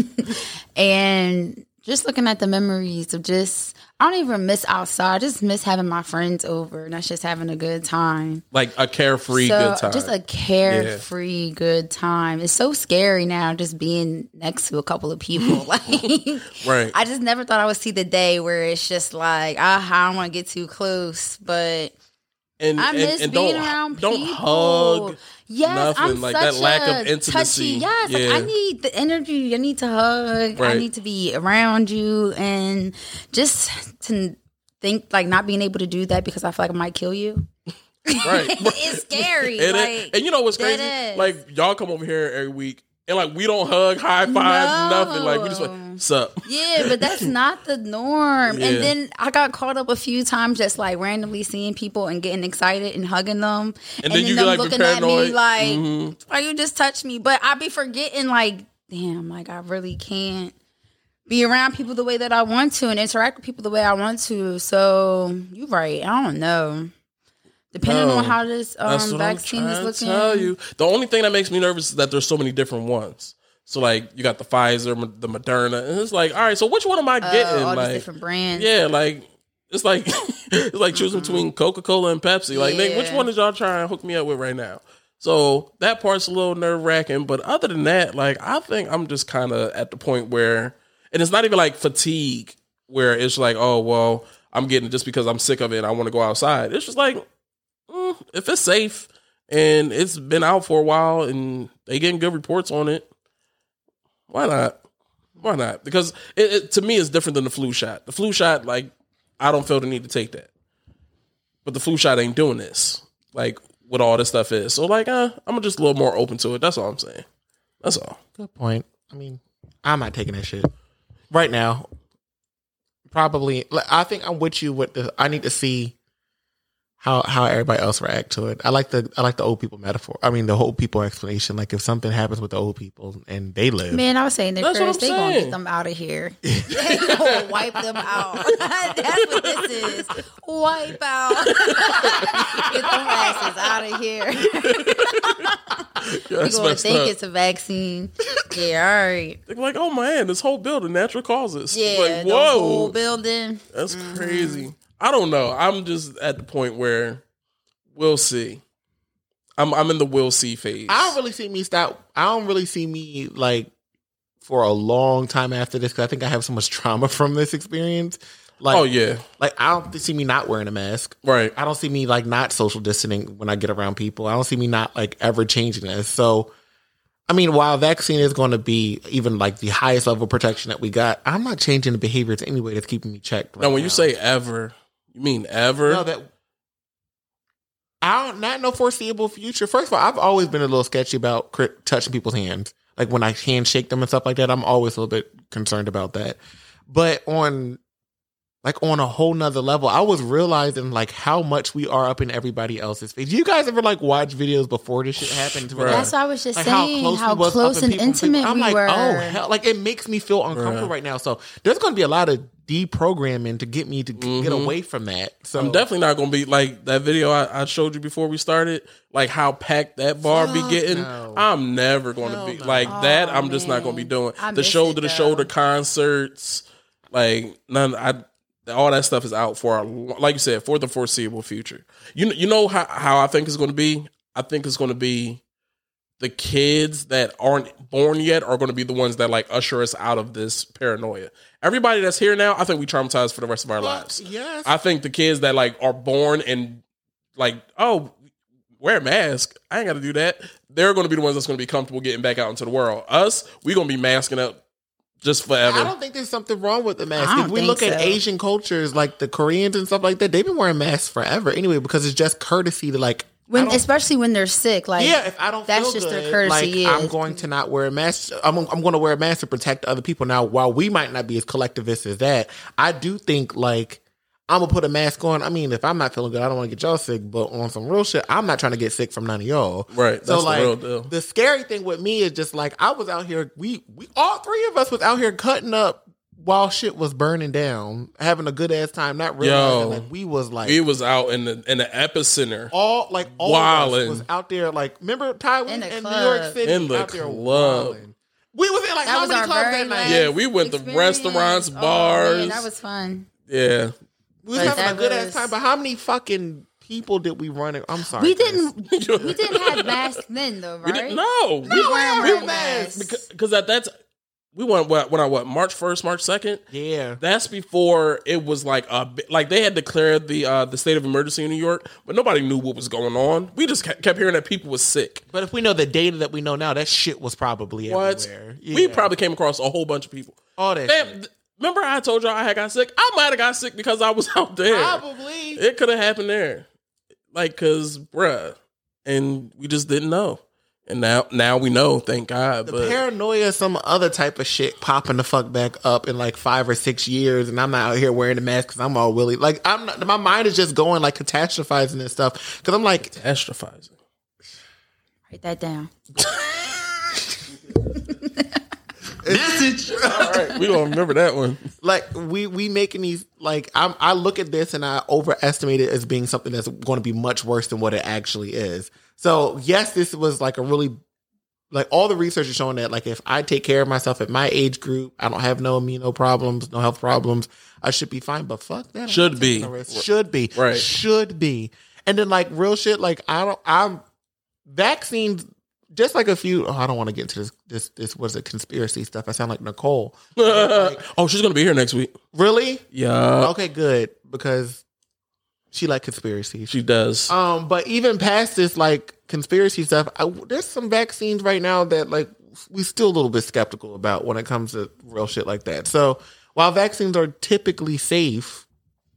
And just looking at the memories of I don't even miss outside. I just miss having my friends over and us just having a good time. Like a carefree good time. Just a carefree good time. It's so scary now just being next to a couple of people. Like, Right. I just never thought I would see the day where it's just like, I don't want to get too close, but And, I miss and being don't, around don't people. hug. Yes, nothing. I'm Like such that lack a of intimacy. touchy. Yes, Yeah. like I need the energy. I need to hug. Right. I need to be around you, and just to think like not being able to do that because I feel like I might kill you. Right. It's scary. And, like, and you know what's that crazy? is. Like y'all come over here every week and like we don't hug, high five, No. nothing. Like we just like, sup. yeah, but that's not the norm. Yeah. And then I got caught up a few times just like randomly seeing people and getting excited and hugging them. And then you them like, be looking at me paranoid. like, Mhm. why you just touched me? But I be forgetting like, damn, like I really can't be around people the way that I want to and interact with people the way I want to. So you're right. I don't know. Depending No. on how this That's what vaccine I'm is trying looking. to tell you. The only thing that makes me nervous is that there's so many different ones. So like you got the Pfizer, the Moderna, and it's like, all right, so which one am I getting? All like, these different brands. yeah, like it's like it's like choosing between Coca-Cola and Pepsi. Like, nigga, which Yeah. one is y'all trying to hook me up with right now? So that part's a little nerve-wracking, but other than that, like I think I'm just kind of at the point where, and it's not even like fatigue, where it's like, oh well, I'm getting it just because I'm sick of it and I want to go outside. It's just like, if it's safe and it's been out for a while and they getting good reports on it, why not? Why not? Because it to me, it's different than the flu shot. The flu shot, like, I don't feel the need to take that. But the flu shot ain't doing this, like, what all this stuff is. So, like, I'm just a little more open to it. That's all I'm saying. That's all. Good point. I mean, I'm not taking that shit right now. Probably, like, I think I'm with you with the. I need to see how everybody else react to it. I like the old people metaphor. I mean, the old people explanation. Like if something happens with the old people and they live, Man, I was saying that That's what Chris, I'm they gonna saying. get them out of here. They gonna wipe them out. That's what this is. Wipe out. Get them asses out of here. You That's gonna messed think up. it's a vaccine? Yeah, all right. They're like, oh man, this whole building, natural causes. Yeah, Like, the whoa, whole building. that's crazy. I don't know. I'm just at the point where we'll see. I'm in the we'll see phase. I don't really see me stop. I don't really see me like for a long time after this because I think I have so much trauma from this experience. Like, Oh yeah, like I don't see me not wearing a mask. right. I don't see me like not social distancing when I get around people. I don't see me not like ever changing this. So, I mean, while vaccine is going to be even like the highest level of protection that we got, I'm not changing the behaviors anyway that's keeping me checked. Now, when you say ever, you mean ever? no, that I don't not no foreseeable future. First of all, I've always been a little sketchy about touching people's hands. Like when I handshake them and stuff like that, I'm always a little bit concerned about that. But on like on a whole nother level. I was realizing like how much we are up in everybody else's face. Do you guys ever like watch videos before this shit happened? That's what I was just like saying. How we was close up in and intimate I'm we like, were. oh hell, like it makes me feel uncomfortable right now. So there's going to be a lot of deprogramming to get me to get away from that. So I'm definitely not going to be like that video I showed you before we started, like how packed that bar be getting. no. I'm never going to be like that. I'm just not going to be doing I the miss shoulder it, to though. shoulder concerts. Like all that stuff is out for, like you said, for the foreseeable future. You know how I think it's going to be? I think it's going to be the kids that aren't born yet are going to be the ones that like usher us out of this paranoia. Everybody that's here now, I think we traumatized for the rest of our lives. Yes. I think the kids that like are born and like, oh, wear a mask, I ain't got to do that. They're going to be the ones that's going to be comfortable getting back out into the world. Us, we going to be masking up just forever. I don't think there's something wrong with the mask. I don't If we think look at so. Asian cultures, like the Koreans and stuff like that, they've been wearing masks forever anyway because it's just courtesy to like. Especially when they're sick, like If I don't, that's feel just good, their courtesy. Like, I'm going to not wear a mask. I'm going to wear a mask to protect other people. Now, while we might not be as collectivist as that, I do think like I'm gonna put a mask on. I mean, if I'm not feeling good, I don't want to get y'all sick. But on some real shit, I'm not trying to get sick from none of y'all. Right. So That's like the real deal. the scary thing with me is just like I was out here. We all three of us was out here cutting up while shit was burning down, having a good ass time, not realizing like we was like we was out in the epicenter. all of us wildin'. was out there. Like remember Ty In the in New club. York City In the out there club. wildin'. We was in like That how was many our clubs very that night? last Yeah, we went to experience. restaurants, Oh, bars. man, that was fun. Yeah. We was But having a that good ass was- time. But how many fucking people did we run? I'm sorry, We Chris. didn't have masks then though, right? We didn't, no. We weren't wearing masks. masks. Because at that time, we went, March 1st, March 2nd? Yeah. That's before it was like like they had declared the state of emergency in New York, but nobody knew what was going on. We just kept hearing that people was sick. But if we know the data that we know now, that shit was probably What? everywhere. We Yeah. probably came across a whole bunch of people. all that Damn, shit. remember I told y'all I had got sick? I might have got sick because I was out there. Probably. It could have happened there. Like, cause bruh. And we just didn't know. And now we know, thank God. The But paranoia, some other type of shit popping the fuck back up in like 5 or 6 years, and I'm not out here wearing the mask because I'm all willy. Like I'm not. My mind is just going like catastrophizing and stuff because I'm like, catastrophizing. Write that down. message. All right, we don't remember that one. Like we making these like I look at this and I overestimate it as being something that's going to be much worse than what it actually is. So yes, this was like a really like all the research is showing that like if I take care of myself at my age group, I don't have no immuno problems, no health problems, I should be fine. But fuck that, I'm Should not be. taking a risk. Should be Right. should be. And then like real shit, like I'm vaccines. Just like a few, I don't want to get into this was a conspiracy stuff. I sound like Nicole. Oh, she's gonna be here next week. Really? Yeah, Okay, good, because she like conspiracies. she does. But even past this like conspiracy stuff, there's some vaccines right now that like we still a little bit skeptical about when it comes to real shit like that. So while vaccines are typically safe,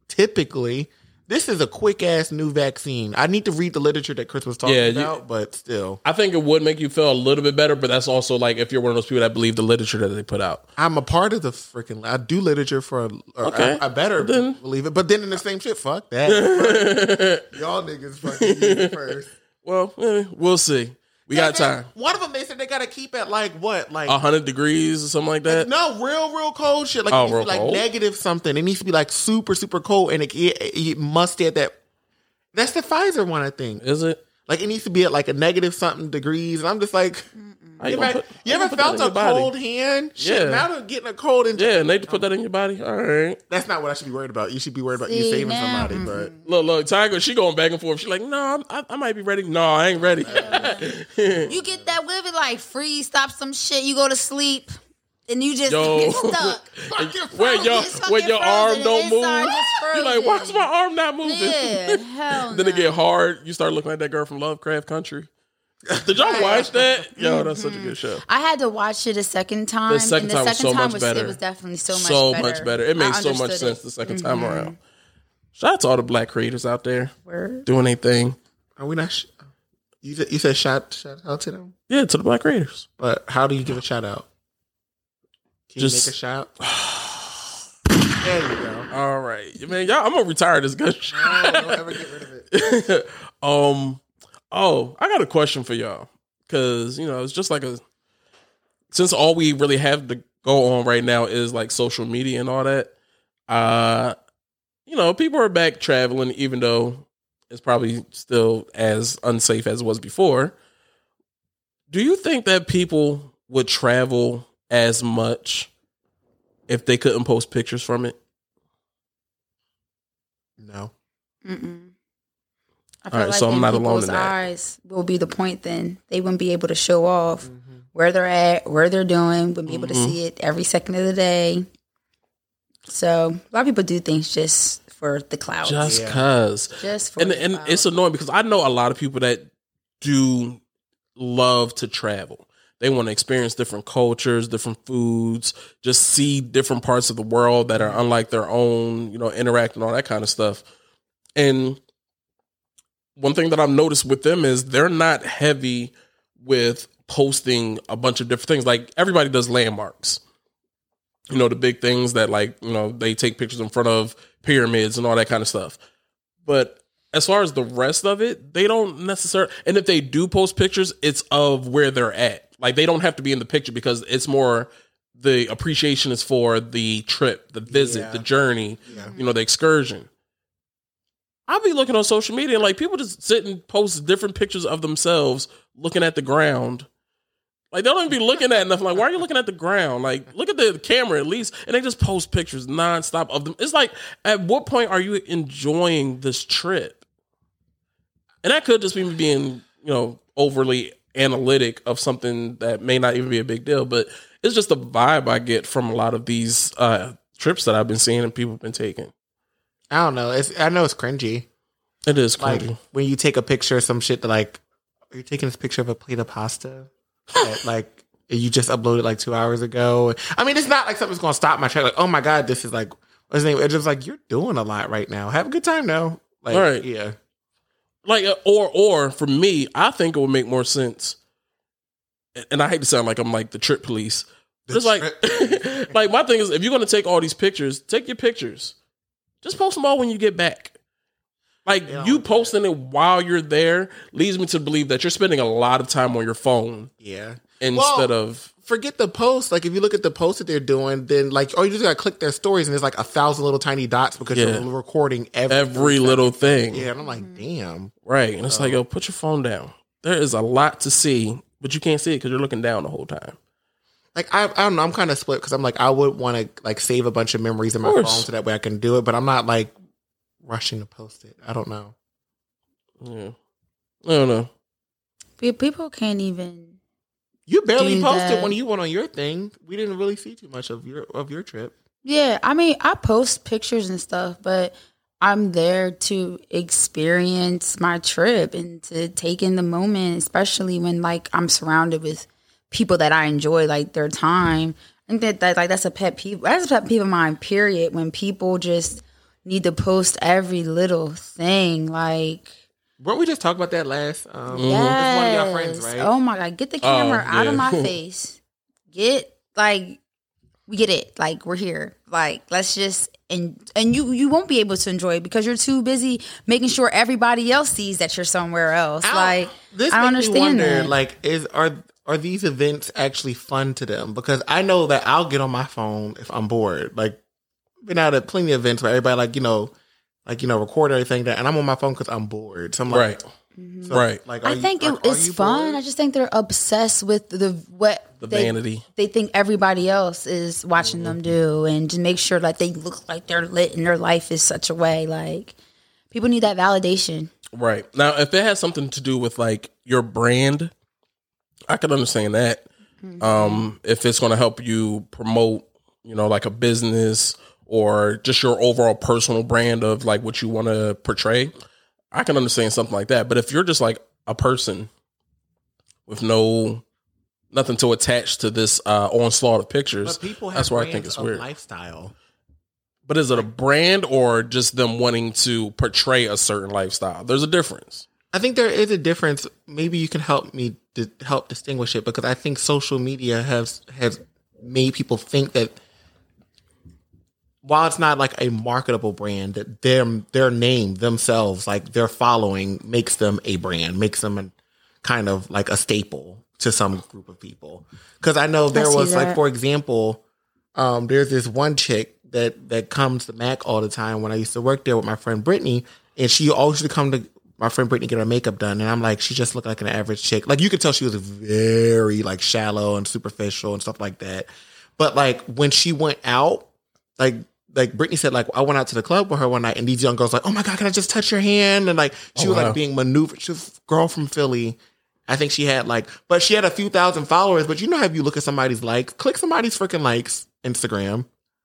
this is a quick ass new vaccine. I need to read the literature that Chris was talking about, but still, I think it would make you feel a little bit better, but that's also like if you're one of those people that believe the literature that they put out. I'm a part of the freaking. I do literature for. Okay. I better Then- believe it, but then in the same shit, fuck that. Fuck. Y'all niggas fucking use it first. Well, we'll see. We got time. One of them, they said they gotta keep at like what, like 100 degrees or something like that. no, real cold shit. Like Oh, it needs to real be like cold? negative something. It needs to be like super cold, and it must stay at that. That's the Pfizer one, I think. Is it? Like it needs to be at like a negative something degrees, and I'm just like, How you gonna ever, put- you how ever gonna put that felt in a your body? cold hand? Shit, Yeah. now they're getting a cold injection. Yeah, and they put that in your body. All right. That's not what I should be worried about. You should be worried about you See, saving now- somebody, but. Look, Tiger, she going back and forth. She's like, no, I might be ready. No, I ain't ready. You get that with it like freeze, stop some shit. You go to sleep, and you just Yo. get stuck. When your It's fucking arm frozen, don't and move, inside just you're like, why's frozen. my arm not moving? Yeah, hell Then no. it get hard. You start looking like that girl from Lovecraft Country. Did y'all watch that? Yo, that's such a good show. I had to watch it a second time. The second and the time was second so time much better. It was definitely So much better. It made I so much understood sense it. the second time around. Shout out to all the black creators out there Word. doing their thing. Are we not? You said shout out to them, Yeah, to the black creators. but how do you give a shout out? Can Just- you make a shout? There you go. All right, man. Y'all, I'm gonna retire this good shit. No, don't ever get rid of it. Oh, I got a question for y'all because it's just like since all we really have to go on right now is like social media and all that. People are back traveling, even though it's probably still as unsafe as it was before. Do you think that people would travel as much if they couldn't post pictures from it? No. Mm-mm. I All feel right, like so I'm not alone people's in that. eyes will be the point then. They wouldn't be able to show off where they're at, where they're doing, wouldn't be able to see it every second of the day. So a lot of people do things just for the clout. Just cause. Just for And the clout. it's annoying because I know a lot of people that do love to travel. They want to experience different cultures, different foods, just see different parts of the world that are unlike their own, interact and all that kind of stuff. And one thing that I've noticed with them is they're not heavy with posting a bunch of different things. Like everybody does landmarks. The big things that they take pictures in front of pyramids and all that kind of stuff. But as far as the rest of it, they don't necessarily, and if they do post pictures, it's of where they're at. Like they don't have to be in the picture because it's more the appreciation is for the trip, the visit, the journey, the excursion. I'll be looking on social media and like people just sit and post different pictures of themselves looking at the ground. Like they don't even be looking at nothing. Like, why are you looking at the ground? Like, look at the camera at least. And they just post pictures nonstop of them. It's like, at what point are you enjoying this trip? And that could just be me being, overly analytic of something that may not even be a big deal. But it's just the vibe I get from a lot of these trips that I've been seeing and people have been taking. I don't know. I know it's cringy. It is Like cringy. when you take a picture of some shit that like, are you taking this picture of a plate of pasta? That, like you just uploaded like 2 hours ago. I mean, it's not like something's gonna stop my track. Like, oh my god, this is like what's his name? It's just like you're doing a lot right now. Have a good time now. Like, Right. yeah. Like, or for me, I think it would make more sense. And I hate to sound like I'm like the trip police. But it's like, like my thing is, if you're going to take all these pictures, take your pictures. Just post them all when you get back. Like you posting it while you're there leads me to believe that you're spending a lot of time on your phone. Yeah. Instead of forget the post. Like if you look at the post that they're doing, then like you just gotta click their stories and there's like 1,000 little tiny dots because you're recording every little thing. Yeah, and I'm like, damn. Right. And it's like, yo, put your phone down. There is a lot to see, but you can't see it because you're looking down the whole time. Like I don't know, I'm kind of split because I'm like I would want to like save a bunch of memories in my phone so that way I can do it, but I'm not like rushing to post it. I don't know. Yeah. I don't know. People can't even. You barely do posted that. when you went on your thing. We didn't really see too much of your trip. Yeah, I mean, I post pictures and stuff, but I'm there to experience my trip and to take in the moment, especially when like I'm surrounded with people that I enjoy, like their time. I think that like that's a pet peeve. That's a pet peeve of mine. Period. When people just need to post every little thing, like. Weren't we just talking about that last? Yes. It's one of your friends, right? Oh my god, get the camera out of yeah. my face. We get it. Like we're here. Like let's just and you won't be able to enjoy it because you're too busy making sure everybody else sees that you're somewhere else. I don't understand that. Like, are these events actually fun to them? Because I know that I'll get on my phone if I'm bored. Like, been out at plenty of events where everybody record everything, and I'm on my phone because I'm bored. So I'm like, right. Like, I think it's fun. bored? I just think they're obsessed with the vanity. They think everybody else is watching them do, and to make sure that they look like they're lit and their life is such a way. Like people need that validation. Right. Now, if it has something to do with like your brand, I can understand that. If it's going to help you promote, like a business or just your overall personal brand of like what you want to portray, I can understand something like that. But if you're just like a person with nothing to attach to this onslaught of pictures, But people have that's where I think it's of weird. lifestyle. But is it a brand or just them wanting to portray a certain lifestyle? There's a difference. I think there is a difference. Maybe you can help me help distinguish it, because I think social media has made people think that while it's not like a marketable brand, that their name themselves, like their following, makes them a brand, makes them a, kind of like a staple to some group of people. Because I know there was like, for example, there's this one chick that comes to Mac all the time when I used to work there with my friend Brittany, and she always used to come to my friend Brittany get her makeup done, and I'm like, she just looked like an average chick. Like you could tell she was very like shallow and superficial and stuff like that. But like when she went out, like Brittany said, like I went out to the club with her one night, and these young girls like, oh my God, can I just touch your hand? And like she was like being maneuvered. She was a girl from Philly. I think she had but she had a few thousand followers. But you know how if you look at somebody's likes, click somebody's freaking likes, Instagram,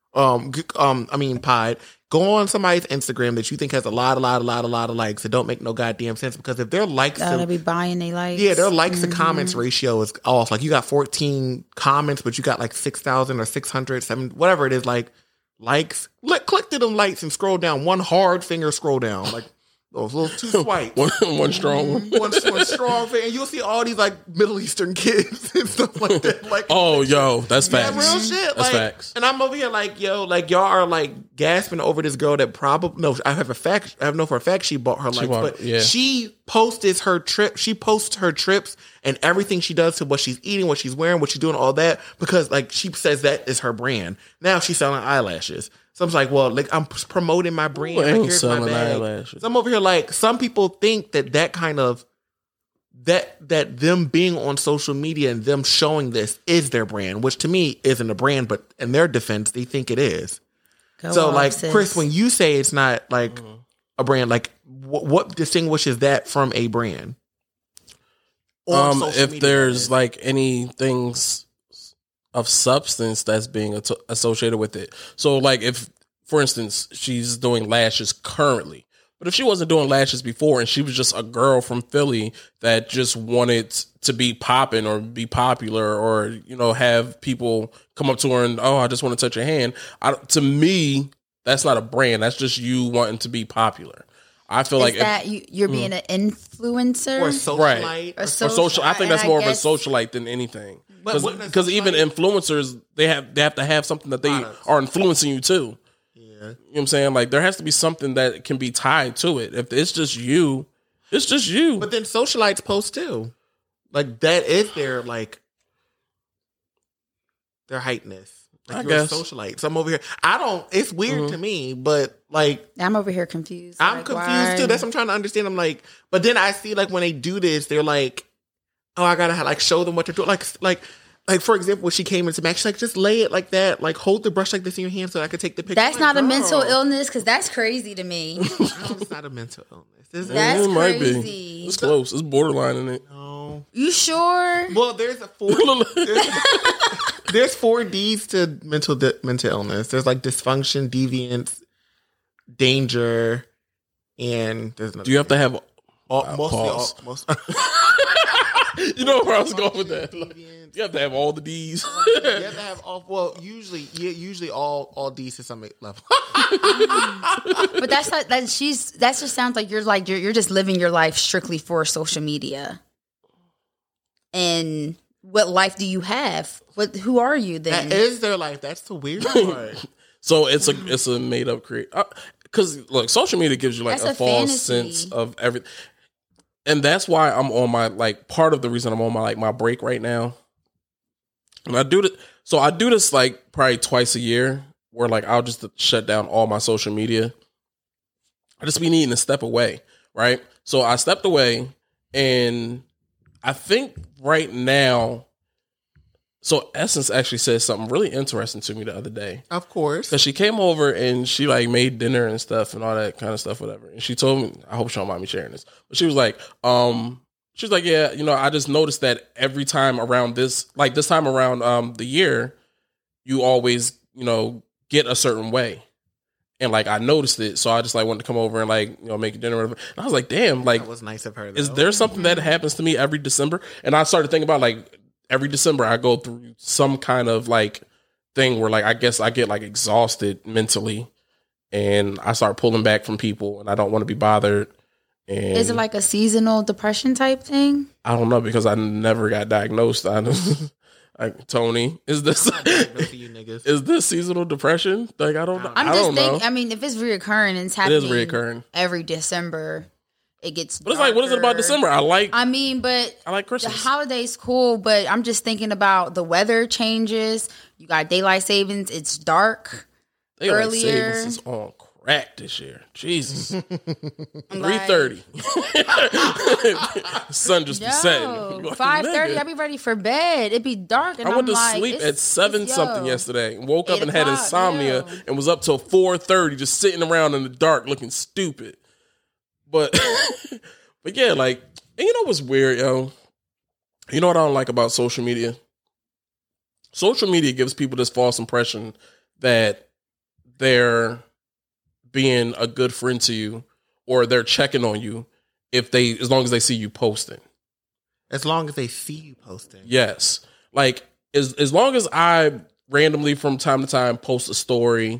Pod. Go on somebody's Instagram that you think has a lot of likes that don't make no goddamn sense, because if their likes to be buying they likes. Yeah, their likes to comments ratio is off. Like you got 14 comments, but you got like 6,000 or 600, 7, whatever it is, like likes. Click to them likes and scroll down. One hard finger scroll down. Like those little two swipes. one strong one. one strong finger. And you'll see all these like Middle Eastern kids and stuff like that. Like, that's facts. Real shit. That's facts. And I'm over here like, yo, like y'all are like gasping over this girl that I know for a fact she bought her likes, she posts her trip. She posts her trips and everything she does to what she's eating, what she's wearing, what she's doing, all that, because like she says that is her brand. Now she's selling eyelashes. So I'm like, well, like I'm promoting my brand. Like, here's my bag. Eyelashes. So I'm over here like, some people think that kind of that them being on social media and them showing this is their brand, which to me isn't a brand, but in their defense, they think it is. Chris, when you say it's not like a brand, like what distinguishes that from a brand? If there's like anything of substance that's being associated with it. So like if, for instance, she's doing lashes currently, but if she wasn't doing lashes before and she was just a girl from Philly that just wanted to be popping or be popular or, you know, have people come up to her and, I just want to touch your hand. To me, that's not a brand. That's just you wanting to be popular. I feel like you're being an influencer or a socialite, or social. I think that's more of a socialite than anything. Because even influencers, they have to have something that they are influencing you too. Yeah, you know what I'm saying? Like there has to be something that can be tied to it. If it's just you, it's just you. But then socialites post too. Like that is their heightness. Like I guess. A socialite. So I'm over here. It's weird to me, but like I'm over here confused. I'm confused too. That's what I'm trying to understand. I'm like, but then I see like when they do this, they're like, oh, I gotta like show them what to do. Like for example, when she came into Mac, she's like, just lay it like that. Like hold the brush like this in your hand so I can take the picture. That's not a mental illness, because that's crazy to me. No, it's not a mental illness. That's might crazy. Be. It's close. It's borderline in it. No. You sure? Well, there's there's 4 Ds to mental illness. There's like dysfunction, deviance, danger, and there's another. Do you have to have most you know where I was going with that? Like, you have to have all the D's. You have to have all. Well, usually all D's to some level. But that's like that. That just sounds like you're just living your life strictly for social media. And what life do you have? Who are you then? That is their life. That's the weird part. So it's a made up because look, social media gives you like a false sense of everything. And that's why I'm on my, like, part of the reason I'm on my, like, my break right now. And I do this like probably twice a year where like I'll just shut down all my social media. I just be needing to step away, right? So I stepped away, and I think right now, so Essence actually said something really interesting to me the other day. Of course. Because she came over and she like made dinner and stuff and all that kind of stuff, whatever. And she told me, I hope she don't mind me sharing this, but she was like, yeah, you know, I just noticed that every time around this time around the year, you always, you know, get a certain way. And like I noticed it, so I just like wanted to come over and like, you know, make dinner or whatever. And I was like, damn, like that was nice of her though. Is there something that happens to me every December? And I started thinking about like every December I go through some kind of like thing where like I guess I get like exhausted mentally and I start pulling back from people and I don't want to be bothered. And is it like a seasonal depression type thing? I don't know, because I never got diagnosed. Like, Tony, is this You niggas. is this seasonal depression? Like, I don't know. I'm I just don't know. thinking. I mean, if it's reoccurring and it's It is happening reoccurring. every December, it gets. But it's like, what is it about darker. December? I like The Christmas. holiday's cool, but I'm just thinking about the weather changes. You got daylight savings. It's dark. Daylight earlier. savings is on crack this year. Jesus. I'm like, 3:30. Sun just be setting. Yo, Like, 5:30. nigga. I be ready for bed. It'd be dark, and I went I'm to like, sleep it's- at 7 something yo. yesterday. Woke up 8 and had o'clock, insomnia yo. and was up till 4:30 just sitting around in the dark looking stupid. But but yeah, like, and you know what's weird, yo? You know what I don't like about social media? Social media gives people this false impression that they're being a good friend to you or they're checking on you as long as they see you posting. As long as they see you posting. Yes. Like, as long as I randomly from time to time post a story,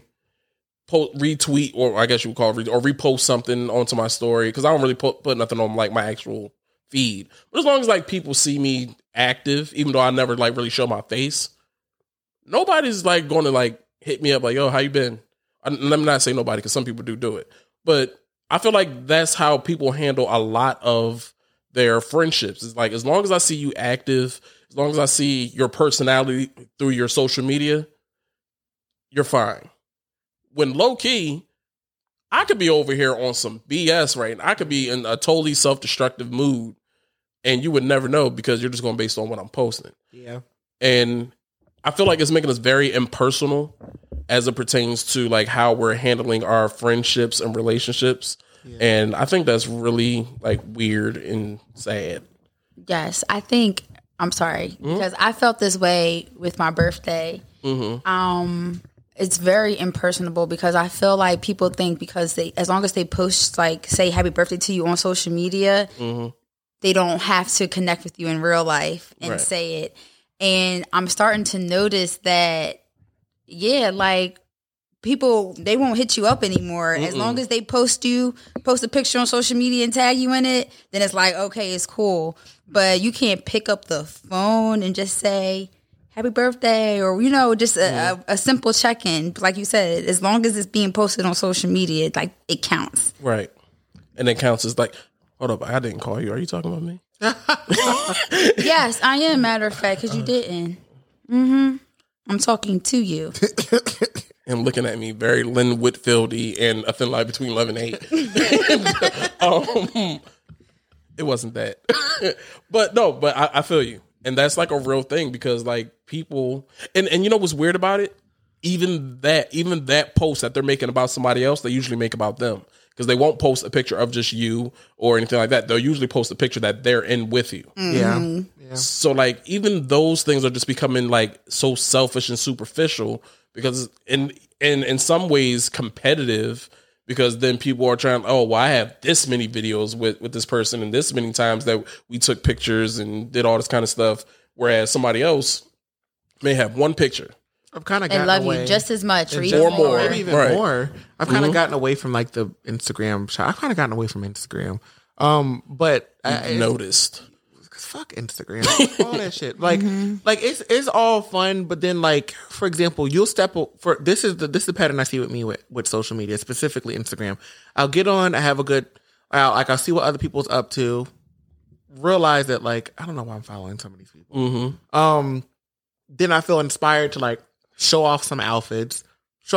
retweet, or I guess you would call it, or repost something onto my story, because I don't really put nothing on like my actual feed. But as long as like people see me active, even though I never like really show my face, nobody's like going to like hit me up like, yo, how you been? Let me not say nobody, because some people do it. But I feel like that's how people handle a lot of their friendships. It's like, as long as I see you active, as long as I see your personality through your social media, you're fine. When low key, I could be over here on some BS, right? I could be in a totally self-destructive mood, and you would never know because you're just going based on what I'm posting. Yeah. And I feel like it's making us very impersonal as it pertains to like how we're handling our friendships and relationships. Yeah. And I think that's really like weird and sad. Yes, I think. I'm sorry because I felt this way with my birthday. Mm-hmm. It's very impersonable because I feel like people think because as long as they post like say happy birthday to you on social media, they don't have to connect with you in real life and say it. And I'm starting to notice that, yeah, like people, they won't hit you up anymore. As long as they post a picture on social media and tag you in it, then it's like, okay, it's cool. But you can't pick up the phone and just say, happy birthday, or, you know, just a simple check-in. Like you said, as long as it's being posted on social media, like, it counts. Right. And it counts as like, hold up, I didn't call you. Are you talking about me? Yes, I am, matter of fact, because you didn't. I'm talking to you. And looking at me very Lynn Whitfield-y and a thin line between love and hate. It wasn't that. But I feel you. And that's like a real thing because like people, and you know what's weird about it? Even that post that they're making about somebody else, they usually make about them. Because they won't post a picture of just you or anything like that. They'll usually post a picture that they're in with you. Yeah. So like even those things are just becoming like so selfish and superficial because in some ways competitive, because then people are trying, oh, well, I have this many videos with this person and this many times that we took pictures and did all this kind of stuff. Whereas somebody else may have one picture. I've kind of And gotten love away. you just as much or And even or more. more. Maybe even Right. more. I've kind of gotten away from like the Instagram shot. I've kind of gotten away from Instagram. But I've noticed. fuck Instagram, all that shit. Like it's all fun, but then like for example, you'll this is the pattern I see with me with social media, specifically Instagram. I'll get on, I have a good, I'll see what other people's up to, realize that like I don't know why I'm following some of these people. Then I feel inspired to like show off some outfits.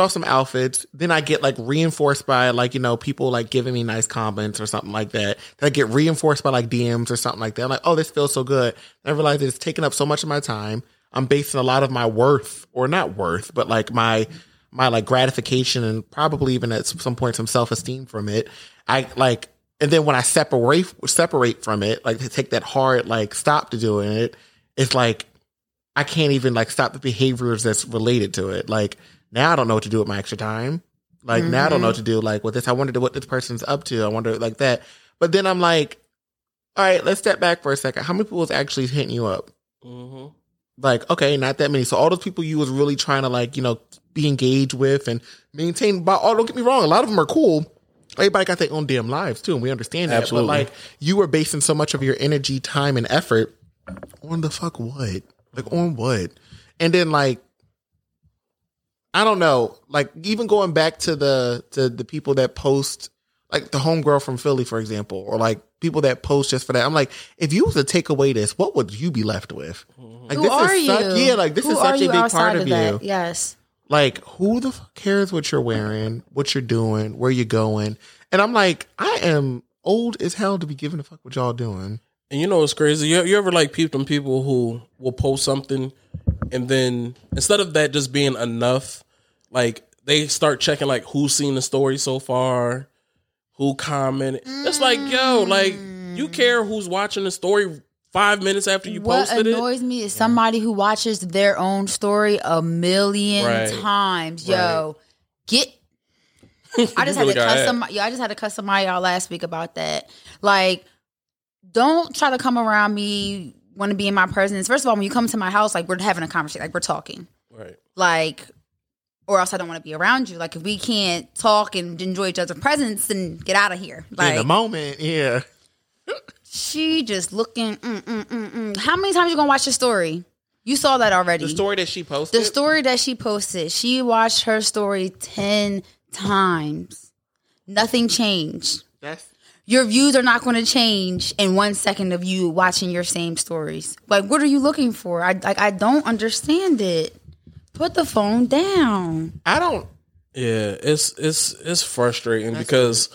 Then I get like reinforced by like, you know, people like giving me nice comments or something like that. Then I get reinforced by like DMs or something like that. I'm like, oh, this feels so good. And I realize that it's taking up so much of my time. I'm basing a lot of my worth, or not worth, but like my like gratification and probably even at some point some self-esteem from it. I like, and then when I separate from it, like to take that hard like stop to doing it, it's like I can't even like stop the behaviors that's related to it. Like now I don't know what to do with my extra time. Like now I don't know what to do like with this. I wonder what this person's up to. I wonder like that. But then I'm like, all right, let's step back for a second. How many people is actually hitting you up? Like, okay, not that many. So all those people you was really trying to like, you know, be engaged with and maintain. But don't get me wrong, a lot of them are cool. Everybody got their own damn lives too, and we understand that. Absolutely. But like, you were basing so much of your energy, time, and effort on the fuck what? Like on what? And then like, I don't know, like even going back to the people that post, like the homegirl from Philly, for example, or like people that post just for that. I'm like, if you was to take away this, what would you be left with? Like, Who this are is you? such, yeah, like this Who is are such a you big outside part of of that? you. Yes. Like, who the fuck cares what you're wearing, what you're doing, where you're going? And I'm like, I am old as hell to be giving a fuck what y'all doing. And you know what's crazy? You ever like peep them people who will post something and then instead of that just being enough, like they start checking like who's seen the story so far, who commented. It's like, yo, like you care who's watching the story 5 minutes after you posted it? What annoys me is somebody who watches their own story a million times. Yo, get. I just had to cuss somebody. I just had to cuss somebody out last week about that. Like, don't try to come around me, want to be in my presence. First of all, when you come to my house, like we're having a conversation, like we're talking, right? Like, or else I don't want to be around you. Like, if we can't talk and enjoy each other's presence, then get out of here. Like, in the moment, yeah. She just looking. How many times you gonna watch the story? You saw that already. The story that she posted. The story that she posted. She watched her story 10 times. Nothing changed. Your views are not going to change in 1 second of you watching your same stories. Like, what are you looking for? I don't understand it. Put the phone down. I don't. Yeah, it's frustrating because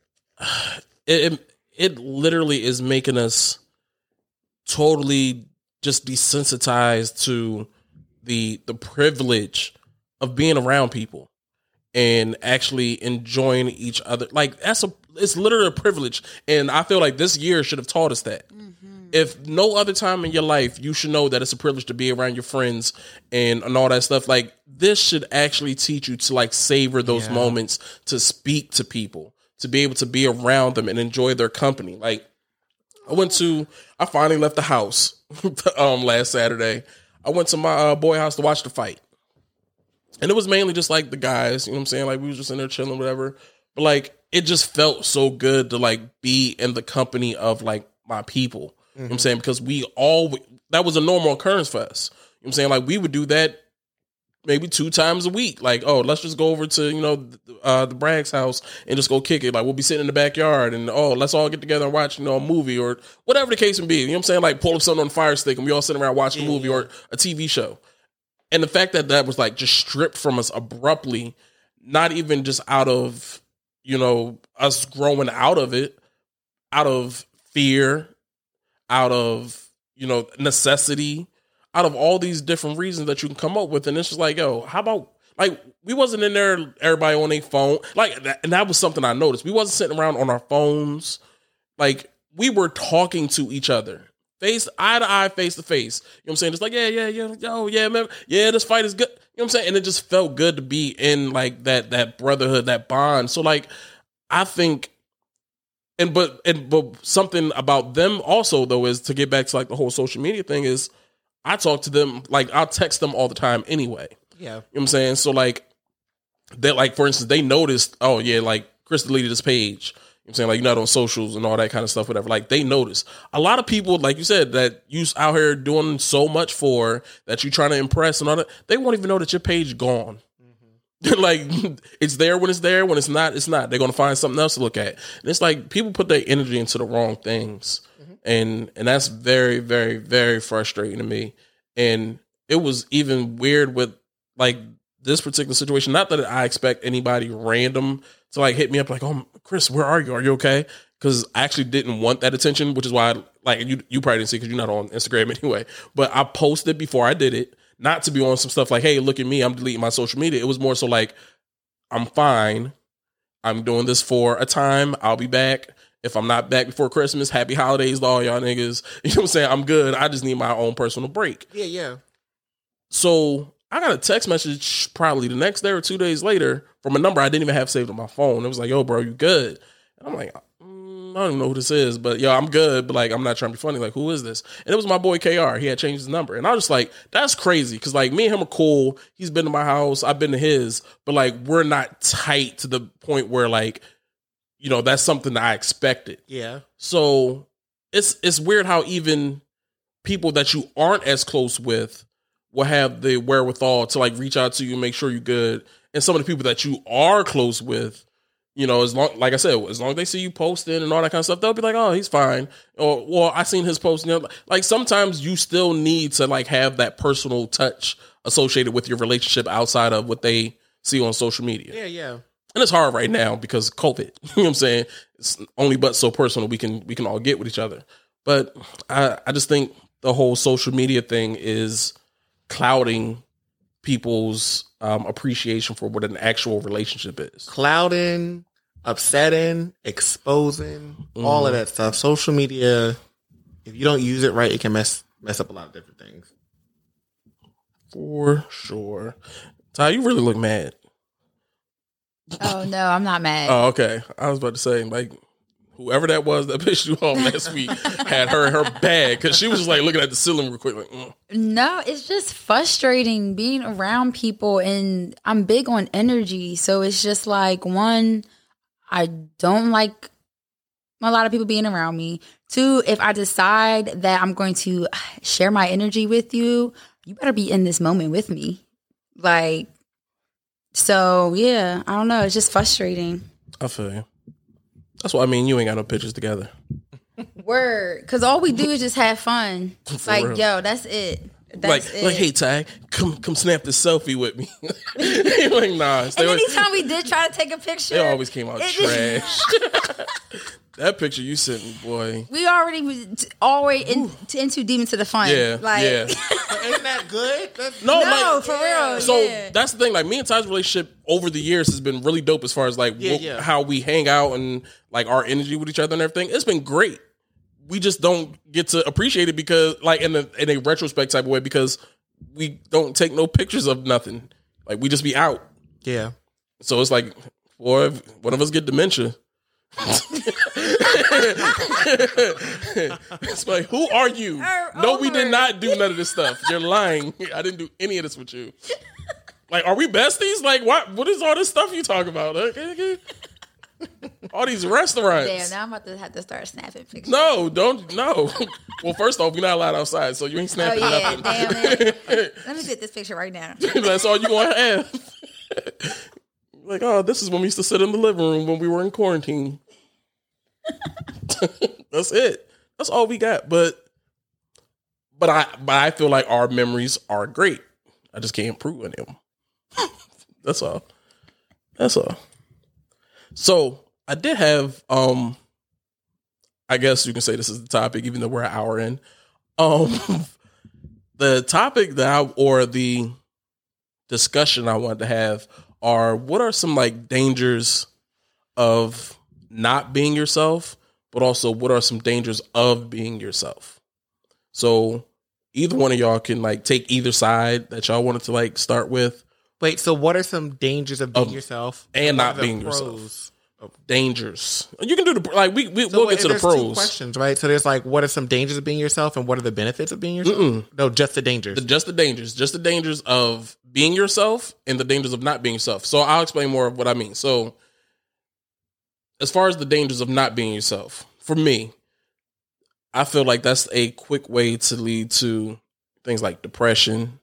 it literally is making us totally just desensitized to the privilege of being around people and actually enjoying each other. Like it's literally a privilege. And I feel like this year should have taught us that. Mm-hmm. If no other time in your life, you should know that it's a privilege to be around your friends and all that stuff. Like this should actually teach you to like savor those moments, to speak to people, to be able to be around them and enjoy their company. Like I finally left the house last Saturday. I went to my boy house to watch the fight. And it was mainly just like the guys, you know what I'm saying? Like we was just in there chilling, whatever. But like it just felt so good to like be in the company of like my people. You know what I'm saying? Because that was a normal occurrence for us. You know what I'm saying? Like we would do that maybe 2 times a week. Like, oh, let's just go over to, the Bragg's house and just go kick it. Like we'll be sitting in the backyard and let's all get together and watch, a movie or whatever the case may be. You know what I'm saying? Like pull up something on the Fire Stick and we all sit around watching a movie or a TV show. And the fact that was like just stripped from us abruptly, not even just out of, us growing out of it, out of fear, out of, necessity, out of all these different reasons that you can come up with. And it's just like, yo, how about, like, we wasn't in there, everybody on their phone. Like, and that was something I noticed. We wasn't sitting around on our phones. Like, we were talking to each other. Eye to eye, face to face. You know what I'm saying? Just like, yeah, man. Yeah, this fight is good. You know what I'm saying? And it just felt good to be in like that brotherhood, that bond. So like, I think, but something about them also though is to get back to like the whole social media thing is I talk to them, like I'll text them all the time anyway. Yeah. You know what I'm saying? So like, that like, for instance, they noticed, oh yeah, like Chris deleted his page. You know what I'm saying? Like, you're not on socials and all that kind of stuff, whatever. Like, they notice. A lot of people, like you said, that you out here doing so much for, that you're trying to impress and all that, they won't even know that your page gone. Mm-hmm. Like, it's there when it's there. When it's not, it's not. They're going to find something else to look at. And it's like, people put their energy into the wrong things. Mm-hmm. And that's very, very, very frustrating to me. And it was even weird with, like, this particular situation. Not that I expect anybody random to like hit me up like, oh, Chris, where are you? Are you okay? Because I actually didn't want that attention, which is why you probably didn't see because you're not on Instagram anyway. But I posted before I did it, not to be on some stuff like, hey, look at me, I'm deleting my social media. It was more so like, I'm fine. I'm doing this for a time. I'll be back. If I'm not back before Christmas, happy holidays to all y'all niggas. You know what I'm saying? I'm good. I just need my own personal break. Yeah. So I got a text message probably the next day or 2 days later from a number I didn't even have saved on my phone. It was like, yo, bro, you good? And I'm like, I don't even know who this is, but yo, I'm good. But like, I'm not trying to be funny. Like, who is this? And it was my boy KR. He had changed his number. And I was just like, that's crazy. Cause like me and him are cool. He's been to my house. I've been to his, but like, we're not tight to the point where like, that's something that I expected. Yeah. So it's weird how even people that you aren't as close with will have the wherewithal to like reach out to you and make sure you're good. And some of the people that you are close with, you know, as long, like I said, as long as they see you posting and all that kind of stuff, they'll be like, oh, he's fine. Or, well, I seen his post. You know, like sometimes you still need to like have that personal touch associated with your relationship outside of what they see on social media. Yeah. And it's hard right now because of COVID. You know what I'm saying? It's only but so personal we can all get with each other. But I just think the whole social media thing is clouding people's appreciation for what an actual relationship is. Clouding, upsetting, exposing, all of that stuff. Social media, if you don't use it right, it can mess up a lot of different things. For sure. Ty, you really look mad. Oh no, I'm not mad. Oh, okay. I was about to say, like, whoever that was that pissed you off last week had her in her bag because she was just like looking at the ceiling real quick, like, No, it's just frustrating being around people, and I'm big on energy. So it's just like, one, I don't like a lot of people being around me. Two, if I decide that I'm going to share my energy with you, you better be in this moment with me. Like, so yeah, I don't know. It's just frustrating. I feel you. That's what I mean. You ain't got no pictures together. Word. Because all we do is just have fun. For Like, real. yo, that's it. Like, hey, Ty, come snap this selfie with me. Like, nah. And anytime we did try to take a picture, It always came out trash. That picture you sent me, boy. we already was always in too deep into the fun. Yeah, like, yeah. Isn't that good? No, no, like, for real. so yeah. that's the thing. Like, me and Ty's relationship over the years has been really dope as far as like how we hang out and like our energy with each other and everything. It's been great. We just don't get to appreciate it because, like, in a retrospect type of way, because we don't take no pictures of nothing. Like, we just be out. Yeah. So it's like, boy, if one of us get dementia. It's like, who are you? No, we did not do none of this stuff. You're lying. I didn't do any of this with you. Like, are we besties? Like, what is all this stuff you talk about? All these restaurants. Damn, now I'm about to have to start snapping pictures. No. Well, first off, we're not allowed outside, so you ain't Oh, snapping yeah, nothing. damn it. Let me get this picture right now. That's all you gonna have. Like, oh, this is when we used to sit in the living room when we were in quarantine. That's it. That's all we got. But I feel like our memories are great. I just can't prove any of them. That's all. So I did have I guess you can say this is the topic, even though we're an hour in. The topic or the discussion I wanted to have are, what are some like dangers of not being yourself, but also what are some dangers of being yourself? So either one of y'all can like take either side that y'all wanted to like start with. Wait, so what are some dangers of being yourself and not being yourself? Dangers. You can do the like we'll get to the pros. Two questions, right? So there's like, what are some dangers of being yourself, and what are the benefits of being yourself? No, just the dangers. Just the dangers of being yourself and the dangers of not being yourself. So I'll explain more of what I mean. So as far as the dangers of not being yourself, for me, I feel like that's a quick way to lead to things like depression,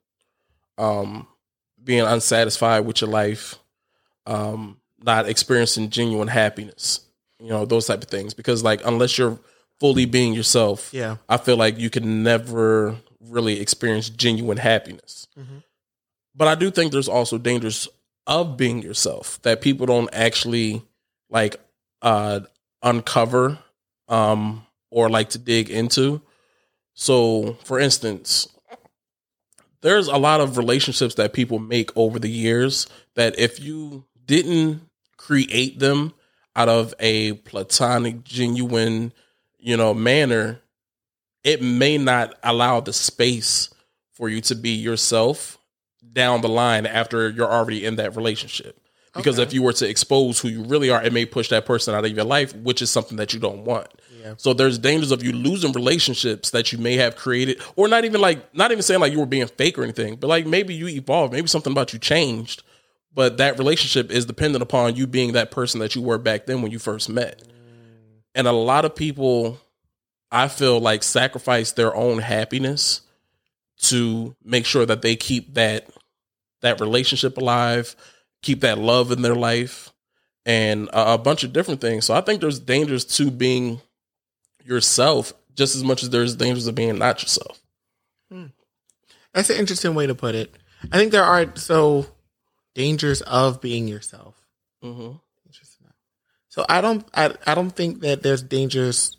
being unsatisfied with your life, not experiencing genuine happiness, those type of things. Because like, unless you're fully being yourself, I feel like you can never really experience genuine happiness. Mm-hmm. But I do think there's also dangers of being yourself that people don't actually like uncover or like to dig into. So for instance, there's a lot of relationships that people make over the years that if you didn't create them out of a platonic, genuine, manner, it may not allow the space for you to be yourself down the line after you're already in that relationship. Because if you were to expose who you really are, it may push that person out of your life, which is something that you don't want. Yeah. So there's dangers of you losing relationships that you may have created, or not even saying like you were being fake or anything, but like maybe you evolved, maybe something about you changed, but that relationship is dependent upon you being that person that you were back then when you first met. And a lot of people I feel like sacrifice their own happiness to make sure that they keep that relationship alive, keep that love in their life, and a bunch of different things. So I think there's dangers to being yourself just as much as there's dangers of being not yourself. That's an interesting way to put it. I think there are dangers of being yourself. Mm-hmm. Interesting. So I don't think that there's dangers.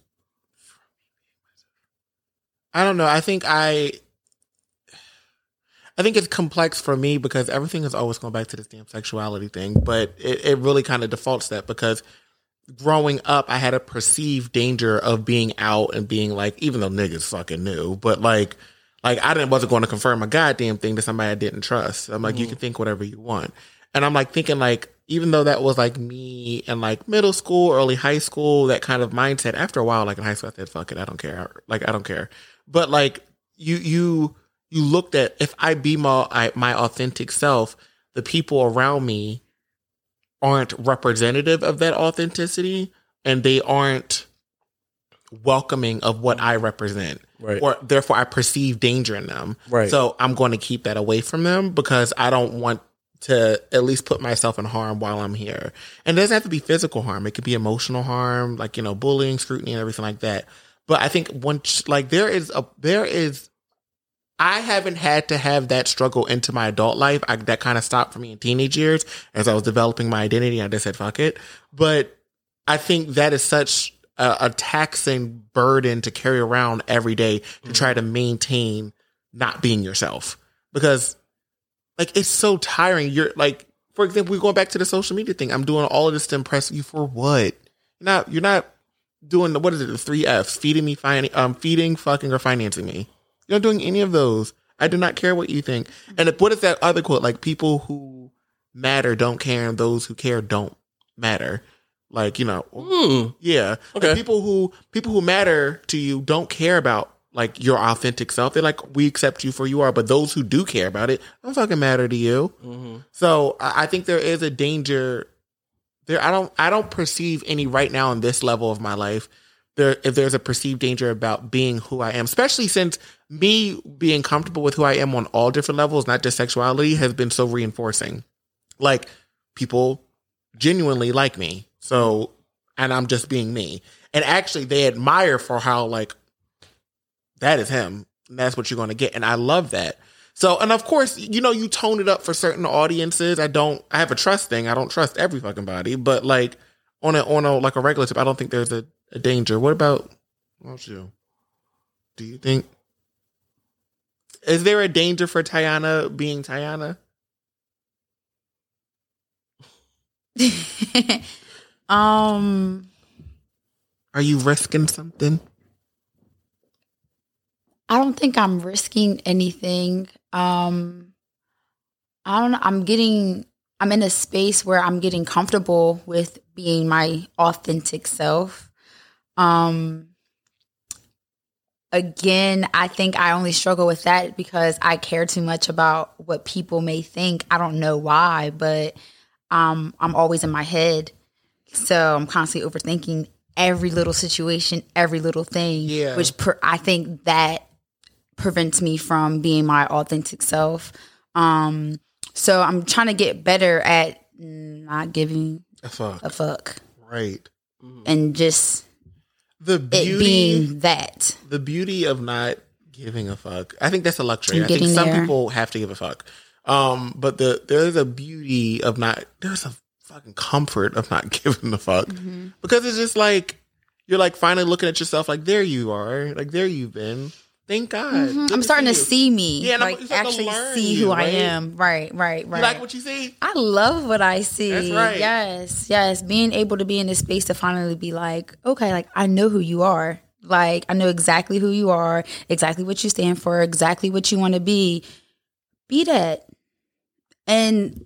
I don't know. I think it's complex for me because everything is always going back to this damn sexuality thing. But it really kind of defaults that because growing up, I had a perceived danger of being out and being like, even though niggas fucking knew, but like I wasn't going to confirm a goddamn thing to somebody I didn't trust. I'm like, you can think whatever you want. And I'm like thinking like, even though that was like me in like middle school, early high school, that kind of mindset, after a while, like in high school, I said, fuck it, I don't care. Like, I don't care. But like you looked at, if I be my authentic self, the people around me aren't representative of that authenticity and they aren't welcoming of what I represent. Right. Or therefore I perceive danger in them. Right. So I'm going to keep that away from them because I don't want to at least put myself in harm while I'm here. And it doesn't have to be physical harm. It could be emotional harm, like, bullying, scrutiny, and everything like that. But I think once, like, I haven't had to have that struggle into my adult life. That kind of stopped for me in teenage years as I was developing my identity. I just said, fuck it. But I think that is such a taxing burden to carry around every day to try to maintain not being yourself. Because, like, it's so tiring. You're, like, for example, we're going back to the social media thing. I'm doing all of this to impress you for what? You're not doing, what is it, the 3 Fs, feeding, fucking, or financing me. You're not doing any of those. I do not care what you think. And what is that other quote? Like, people who matter don't care, and those who care don't matter. Like, yeah. Okay. Like, people who matter to you don't care about, like, your authentic self. They're like, we accept you for you are, but those who do care about it don't fucking matter to you. Mm-hmm. So I think there is a danger there. I don't perceive any right now in this level of my life. If there's a perceived danger about being who I am, especially since me being comfortable with who I am on all different levels, not just sexuality, has been so reinforcing. Like, people genuinely like me. So, and I'm just being me. And actually they admire for how, like, that is him. And that's what you're going to get. And I love that. So, and of course, you tone it up for certain audiences. I have a trust thing. I don't trust every fucking body, but like on a like a regular tip, I don't think there's a danger. What about you? Do you think, is there a danger for Tiana being Tiana? Are you risking something? I don't think I'm risking anything. I don't know. I'm in a space where I'm getting comfortable with being my authentic self. Again, I think I only struggle with that because I care too much about what people may think. I don't know why, but I'm always in my head. So I'm constantly overthinking every little situation, every little thing, which I think that prevents me from being my authentic self. So I'm trying to get better at not giving a fuck. Right. And just it being that. The beauty of not giving a fuck. I think that's a luxury. I think some people have to give a fuck. But there's a beauty of there's a fucking comfort of not giving a fuck. Mm-hmm. Because it's just like, you're like finally looking at yourself like, there you are. Like, there you've been. Thank God. Mm-hmm. I'm starting to see me. Yeah, and like actually see who I am. Right. You like what you see? I love what I see. That's right. Yes. Being able to be in this space to finally be like, okay, like I know who you are. Like I know exactly who you are, exactly what you stand for, exactly what you want to be. Be that. And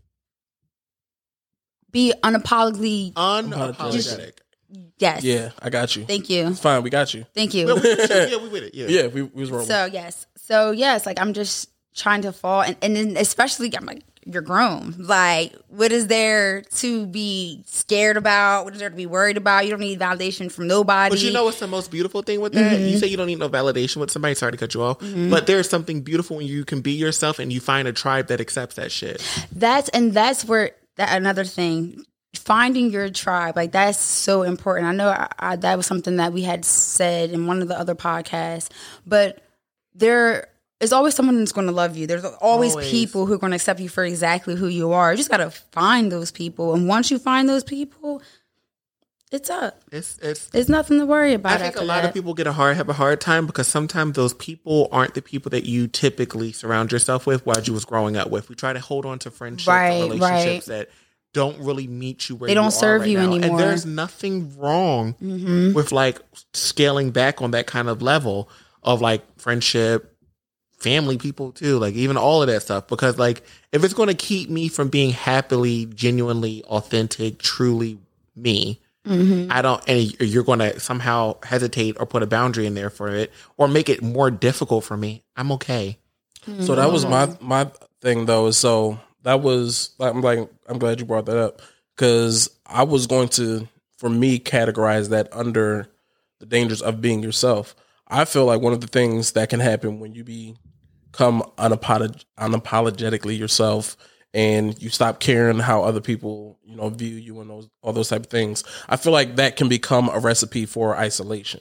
be unapologetic. Yes. Yeah, I got you. Thank you. It's fine. We got you. Thank you. Yeah, we with it. Yeah. Yeah, we was rolling. So yes, like I'm just trying to fall, and then especially I'm like, you're grown. Like, what is there to be scared about? What is there to be worried about? You don't need validation from nobody. But you know what's the most beautiful thing with that? You say you don't need no validation with somebody. Sorry to cut you off. But there's something beautiful when you can be yourself and you find a tribe that accepts that shit. That's where another thing. Finding your tribe, like, that's so important. I know that was something that we had said in one of the other podcasts, but there is always someone that's going to love you. There's always people who are going to accept you for exactly who you are. You just got to find those people. And once you find those people, it's up. It's nothing to worry about. I think a lot of people have a hard time because sometimes those people aren't the people that you typically surround yourself with while you was growing up with. We try to hold on to friendships and relationships that don't really meet you where they don't serve you anymore. And there's nothing wrong with like scaling back on that kind of level of like friendship, family people too, like even all of that stuff. Because like if it's going to keep me from being happily, genuinely, authentic, truly me, I don't, and you're going to somehow hesitate or put a boundary in there for it or make it more difficult for me, I'm okay. So that was my thing though. So that was, I'm glad you brought that up because I was going to, for me, categorize that under the dangers of being yourself. I feel like one of the things that can happen when you become unapologetically yourself and you stop caring how other people, view you and all those type of things. I feel like that can become a recipe for isolation.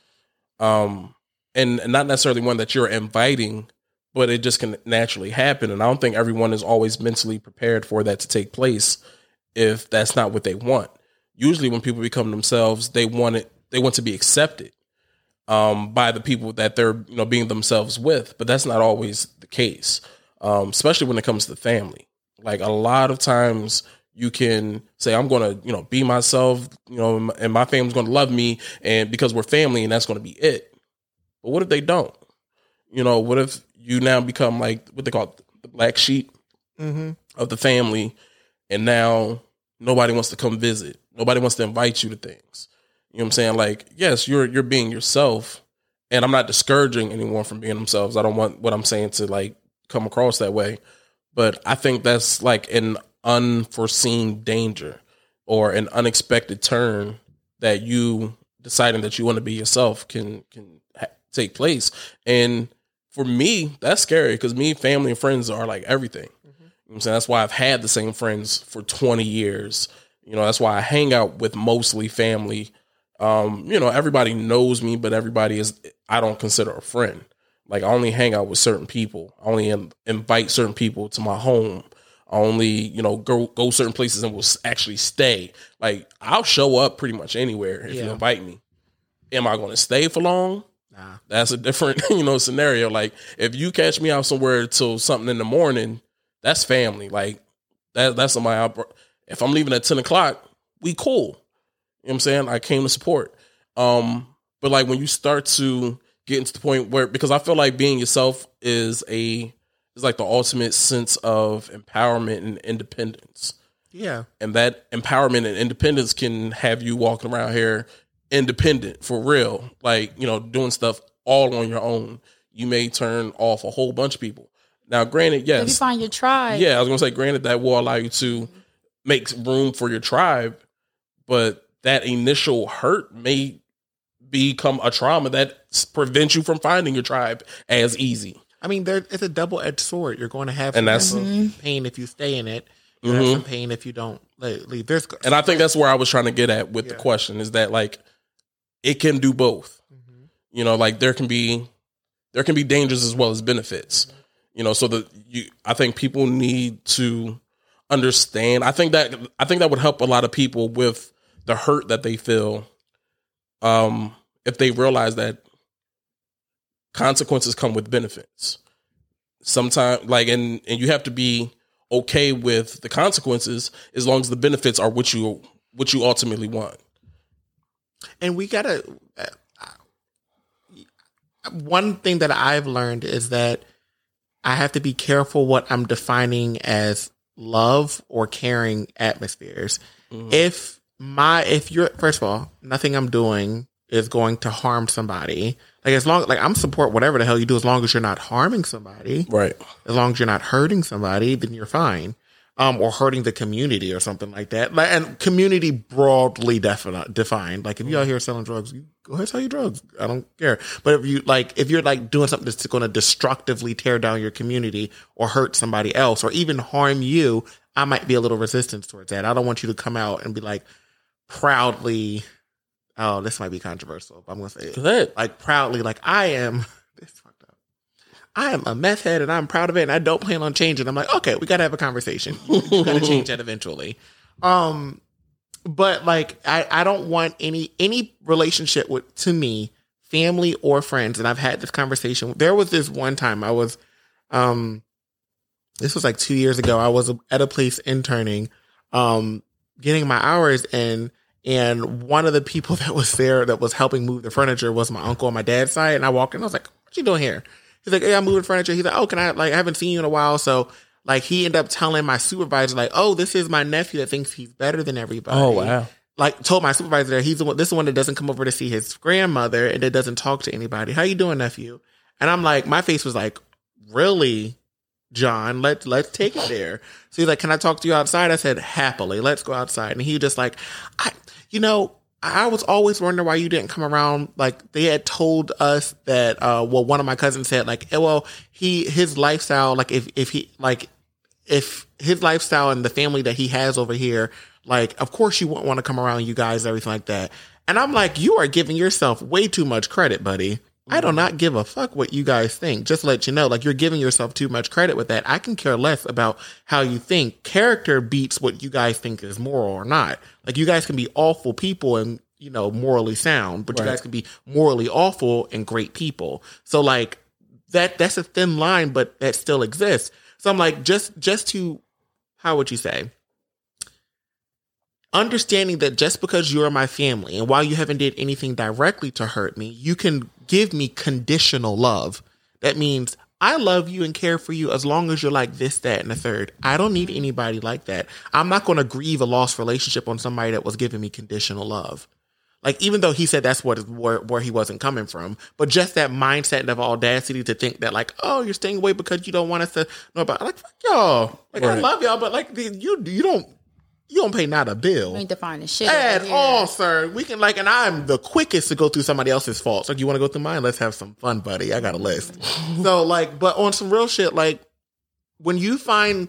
And not necessarily one that you're inviting, but it just can naturally happen. And I don't think everyone is always mentally prepared for that to take place if that's not what they want. Usually when people become themselves, they want to be accepted by the people that they're, being themselves with. But that's not always the case, especially when it comes to family. Like a lot of times you can say, I'm going to, be myself, and my family's going to love me and because we're family and that's going to be it. But what if they don't? What if you now become like what they call the black sheep of the family, and now nobody wants to come visit. Nobody wants to invite you to things. You know what I'm saying? Like, yes, you're being yourself, and I'm not discouraging anyone from being themselves. I don't want what I'm saying to like come across that way, but I think that's like an unforeseen danger or an unexpected turn that you deciding that you want to be yourself can take place. And for me, that's scary because me, family, and friends are like everything. You know what I'm saying? That's why I've had the same friends for 20 years. That's why I hang out with mostly family. Everybody knows me, but I don't consider a friend. Like I only hang out with certain people. I only invite certain people to my home. I only, go certain places and will actually stay. Like I'll show up pretty much anywhere if you invite me. Am I going to stay for long? Nah. That's a different, scenario. Like if you catch me out somewhere till something in the morning, that's family. Like that's somebody. If I'm leaving at 10 o'clock, we cool. You know what I'm saying? I came to support. But like when you start to get into the point where, because I feel like being yourself is like the ultimate sense of empowerment and independence. Yeah. And that empowerment and independence can have you walking around here independent for real, like, doing stuff all on your own. You may turn off a whole bunch of people. Now, granted, yes. If you find your tribe. Yeah, I was going to say, granted, that will allow you to make room for your tribe, but that initial hurt may become a trauma that prevents you from finding your tribe as easy. I mean, it's a double-edged sword. You're going to have some pain if you stay in it. You have some pain if you don't leave. And I think that's where I was trying to get at with the question is that like it can do both. Like there can be dangers as well as benefits. I think people need to understand. I think that would help a lot of people with the hurt that they feel if they realize that consequences come with benefits. Sometimes, like, and you have to be okay with the consequences as long as the benefits are what you ultimately want. And we gotta. One thing that I've learned is that I have to be careful what I'm defining as love or caring atmospheres. If you're, first of all, nothing I'm doing is going to harm somebody. Like as long like I'm support whatever the hell you do, as long as you're not harming somebody, Right. as long as you're not hurting somebody, then you're fine. Or hurting the community or something like that. Like, and community broadly defined. Like if you out here selling drugs, you go ahead and sell your drugs. I don't care. But if you're like doing something that's going to destructively tear down your community or hurt somebody else or even harm you, I might be a little resistance towards that. I don't want you to come out and be like proudly, oh, this might be controversial, but I'm going to say it. Like proudly, like I am. I am a meth head and I'm proud of it and I don't plan on changing. I'm like, okay, we got to have a conversation. You got to change that eventually. But like, I don't want any relationship with, to me, family or friends. And I've had this conversation. There was this one time I was, this was like 2 years ago. I was at a place interning, getting my hours in. And one of the people that was there that was helping move the furniture was my uncle on my dad's side. And I walked in, I was like, what you doing here? He's like, hey, I'm moving furniture. He's like, oh, can I, like, I haven't seen you in a while. So, like, he ended up telling my supervisor, like, oh, this is my nephew that thinks he's better than everybody. Oh, wow. Like, told my supervisor that this is the one that doesn't come over to see his grandmother and that doesn't talk to anybody. How you doing, nephew? And I'm like, my face was like, really, John? Let's take it there. So he's like, can I talk to you outside? I said, happily. Let's go outside. And he just like, I was always wondering why you didn't come around. Like they had told us that, one of my cousins said like, his lifestyle, like if his lifestyle and the family that he has over here, like, of course you wouldn't want to come around you guys, everything like that. And I'm like, you are giving yourself way too much credit, buddy. I do not give a fuck what you guys think. Just to let you know, like you're giving yourself too much credit with that. I can care less about how you think. Character beats what you guys think is moral or not. Like you guys can be awful people and, morally sound, but you guys can be morally awful and great people. So like that's a thin line, but that still exists. So I'm like, just to, how would you say? Understanding that just because you're my family and while you haven't did anything directly to hurt me, you can give me conditional love. That means I love you and care for you as long as you're like this, that, and the third. I don't need anybody like that. I'm not going to grieve a lost relationship on somebody that was giving me conditional love. Like, even though he said that's where he wasn't coming from, but just that mindset and of audacity to think that like, oh, you're staying away because you don't want us to know about, like, fuck y'all. Like, right. I love y'all, but like, you don't pay not a bill. You ain't defining shit at all, sir. We can and I'm the quickest to go through somebody else's faults. Like, you want to go through mine? Let's have some fun, buddy. I got a list. So like, but on some real shit, like when you find,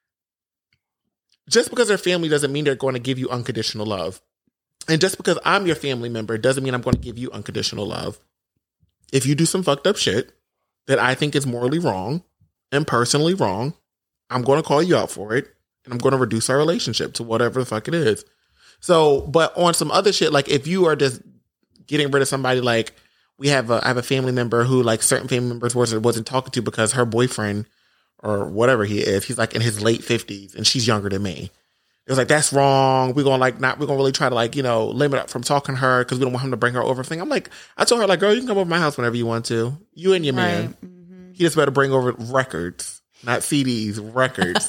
just because they're family doesn't mean they're going to give you unconditional love. And just because I'm your family member doesn't mean I'm going to give you unconditional love. If you do some fucked up shit that I think is morally wrong and personally wrong, I'm going to call you out for it. And I'm going to reduce our relationship to whatever the fuck it is. So, but on some other shit, like if you are just getting rid of somebody, like I have a family member who like certain family members wasn't talking to because her boyfriend or whatever he is, he's like in his late 50s and she's younger than me. It was like, that's wrong. We're going to really try to limit up from talking to her because we don't want him to bring her over thing. I'm like, I told her like, girl, you can come over to my house whenever you want to. You and your man. Mm-hmm. He just better bring over records, not CDs, records.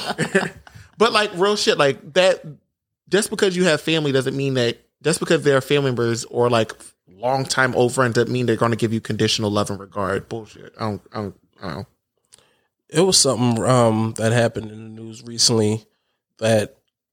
But like real shit, like that, just because you have family doesn't mean that, just because they're family members or like long time old friends doesn't mean they're going to give you conditional love and regard. Bullshit. I don't know. It was something that happened in the news recently that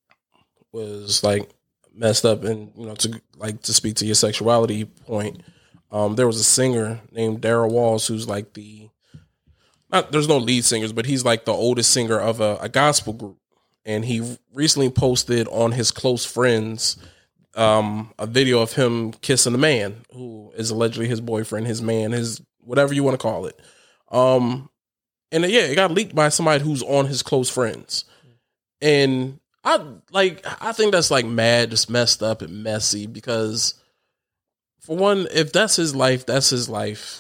was like messed up, and to speak to your sexuality point, there was a singer named Daryl Walls who's like there's no lead singers, but he's like the oldest singer of a gospel group, and he recently posted on his close friends a video of him kissing a man who is allegedly his boyfriend, his man, his whatever you want to call it. And it got leaked by somebody who's on his close friends. And I think that's like mad, just messed up and messy because, for one, if that's his life, that's his life.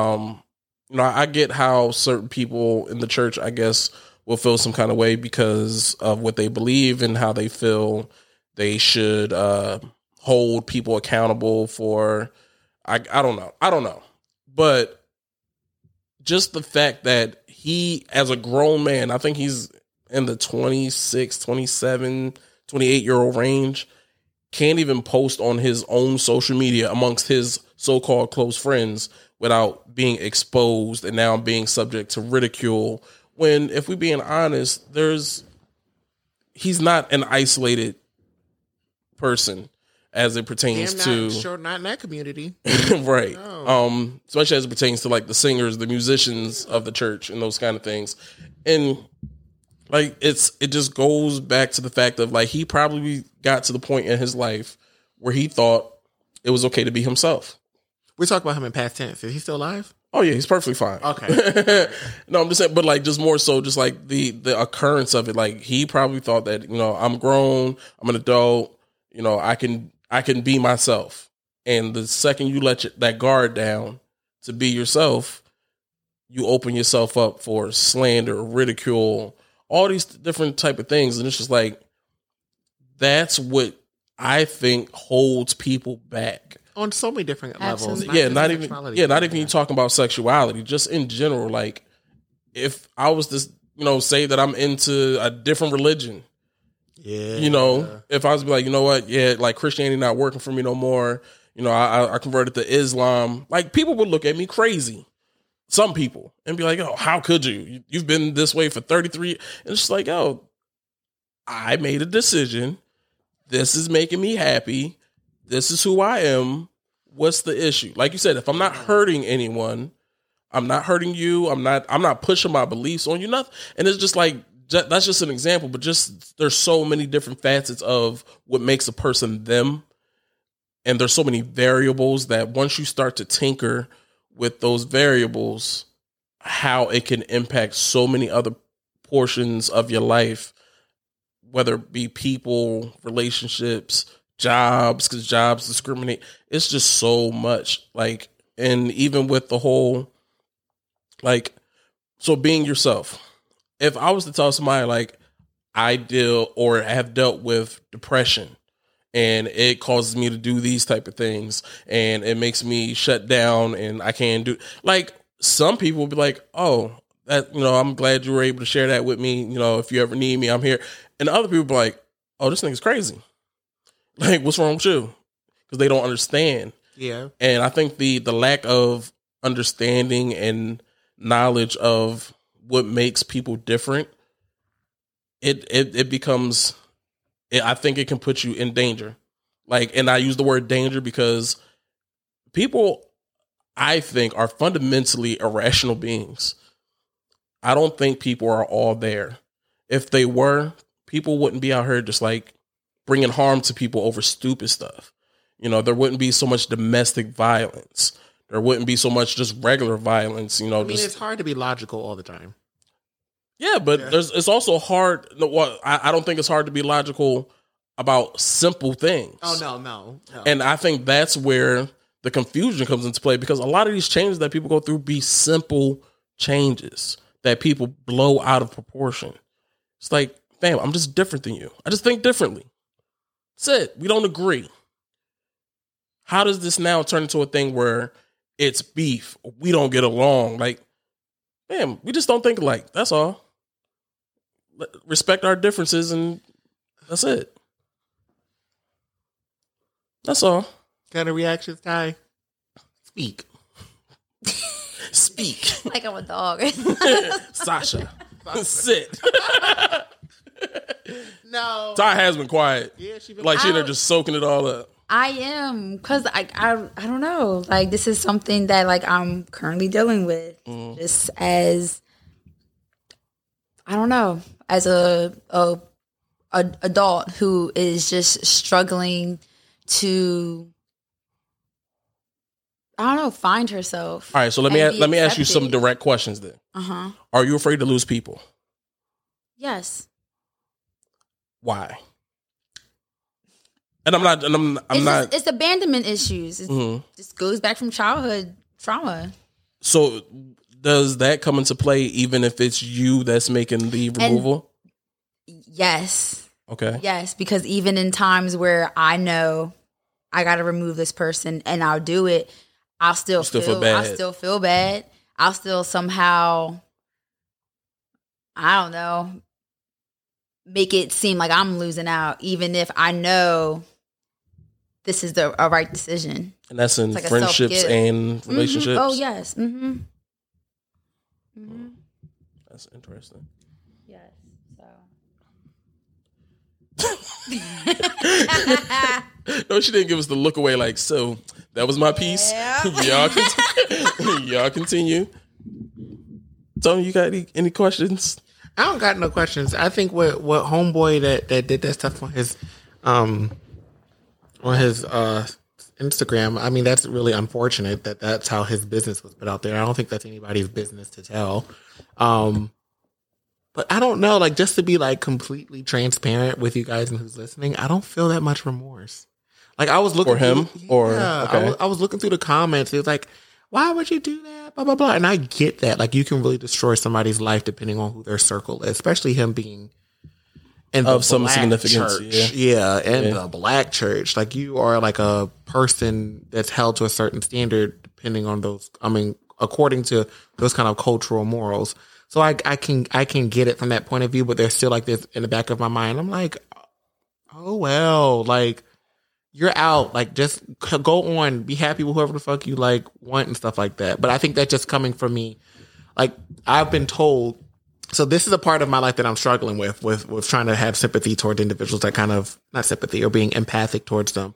I get how certain people in the church, I guess, will feel some kind of way because of what they believe and how they feel they should hold people accountable for. I don't know. But just the fact that he, as a grown man, I think he's in the 26, 27, 28-year-old range, can't even post on his own social media amongst his so-called close friends without being exposed, and now I'm being subject to ridicule. When, if we're being honest, he's not an isolated person as it pertains to not in that community. right. No. Especially as it pertains to like the singers, the musicians of the church and those kind of things. And like it just goes back to the fact of like he probably got to the point in his life where he thought it was okay to be himself. We talk about him in past tense. Is he still alive? Oh yeah, he's perfectly fine. Okay. No, I'm just saying, but like just more so just like the occurrence of it. Like he probably thought that, I'm grown, I'm an adult, I can be myself. And the second you let that guard down to be yourself, you open yourself up for slander, ridicule, all these different type of things. And it's just like, that's what I think holds people back. On so many different levels. Yeah, not even you talking about sexuality, just in general. Like if I was to, say that I'm into a different religion, if I was to be like, you know what, like Christianity not working for me no more, I converted to Islam, like people would look at me crazy. Some people, and be like, oh, how could you? You've been this way for 33. And it's just like, oh, I made a decision. This is making me happy. This is who I am. What's the issue? Like you said, if I'm not hurting anyone, I'm not hurting you. I'm not pushing my beliefs on you. Nothing. And it's just like, that's just an example, but just there's so many different facets of what makes a person them. And there's so many variables that once you start to tinker with those variables, how it can impact so many other portions of your life, whether it be people, relationships, jobs, because jobs discriminate. It's just so much. Like, and even with the whole, like, so being yourself. If I was to tell somebody like I deal or have dealt with depression and it causes me to do these type of things and it makes me shut down and I can't do, like, some people will be like, oh, that, I'm glad you were able to share that with me. If you ever need me, I'm here. And other people be like, oh, this nigga's crazy. Like, what's wrong with you? Because they don't understand. Yeah. And I think the lack of understanding and knowledge of what makes people different, it becomes, I think it can put you in danger. Like, and I use the word danger because people, I think, are fundamentally irrational beings. I don't think people are all there. If they were, people wouldn't be out here just like bringing harm to people over stupid stuff. There wouldn't be so much domestic violence. There wouldn't be so much just regular violence. It's hard to be logical all the time. Yeah, but it's also hard. I don't think it's hard to be logical about simple things. Oh, no. And I think that's where the confusion comes into play, because a lot of these changes that people go through be simple changes that people blow out of proportion. It's like, fam, I'm just different than you. I just think differently. That's it. We don't agree. How does this now turn into a thing where it's beef? We don't get along. Like, man, we just don't think alike. That's all. Respect our differences, and that's it. That's all. Kind of reactions, Ty? Speak. Speak. Like I'm a dog. Sasha. Sit. No. Ty has been quiet. Yeah, she been like she just soaking it all up. I am, because I don't know. Like, this is something that like I'm currently dealing with. Just as, I don't know, as a adult who is just struggling to, I don't know, find herself. All right, so let me ask you some direct questions then. Are you afraid to lose people? Yes. Why? And I'm not. It's abandonment issues. It just goes back from childhood trauma. So does that come into play even if it's you that's making the removal? Yes. Okay. Yes, because even in times where I know I got to remove this person and I'll do it, I'll still feel bad. I'll still feel bad. I'll still somehow, I don't know, make it seem like I'm losing out, even if I know this is a right decision. And that's in like a friendships self-gift. and relationships. Oh yes. That's interesting. Yes. So No, she didn't give us the look away like, so that was my piece. Y'all continue. Tony, you got any questions? I don't got no questions. I think what homeboy that did that stuff on his Instagram. I mean, that's really unfortunate that that's how his business was put out there. I don't think that's anybody's business to tell. But I don't know, like, just to be like completely transparent with you guys and who's listening, I don't feel that much remorse. Like, I was looking for him, I was looking through the comments. It was like, why would you do that? Blah blah blah. And I get that. Like, you can really destroy somebody's life depending on who their circle is, especially him being in the of some black significance. church. The black church. Like, you are like a person that's held to a certain standard depending on those. I mean, according to those kind of cultural morals. So I can get it from that point of view, but there's still like this in the back of my mind. I'm like, oh well, like, you're out. Like, just go on, be happy with whoever the fuck you like want and stuff like that. But I think that's just coming from me. Like, I've been told. So this is a part of my life that I'm struggling with trying to have sympathy toward individuals that kind of, not sympathy, or being empathic towards them.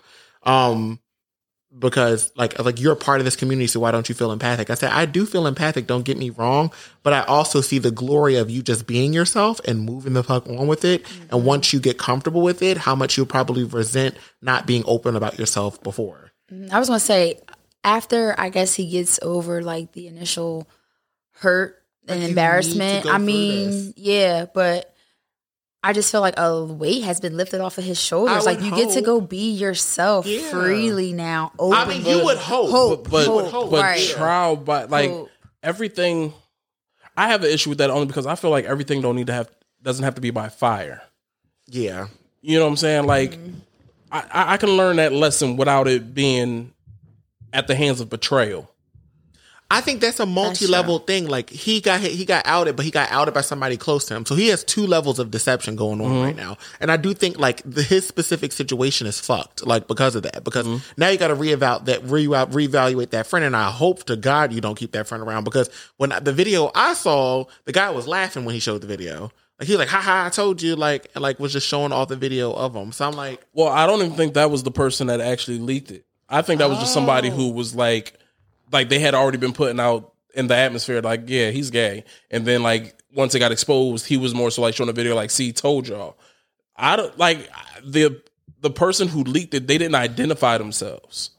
Because like you're a part of this community, so why don't you feel empathic? I said, I do feel empathic, don't get me wrong, but I also see the glory of you just being yourself and moving the fuck on with it. Mm-hmm. And once you get comfortable with it, how much you'll probably resent not being open about yourself before. I was going to say, after I guess he gets over like the initial hurt and embarrassment, I mean, yeah, but I just feel like a weight has been lifted off of his shoulders. Like, you get to go be yourself freely now. I mean, you would hope. But trial, but like everything, I have an issue with that only because I feel like everything doesn't have to be by fire. Yeah. You know what I'm saying? Like, I can learn that lesson without it being at the hands of betrayal. I think that's a multi-level thing. Like, he got outed, but he got outed by somebody close to him. So he has two levels of deception going on right now. And I do think like his specific situation is fucked, like, because of that. Because now you got to reevaluate that friend. And I hope to God you don't keep that friend around, because when the video I saw, the guy was laughing when he showed the video. Like, he was like, haha, I told you, like was just showing off the video of him. So I'm like, well, I don't even think that was the person that actually leaked it. I think that was just somebody who was like they had already been putting out in the atmosphere, like, yeah, he's gay. And then like once it got exposed, he was more so like showing a video like, see, told y'all. I don't like the person who leaked it, they didn't identify themselves.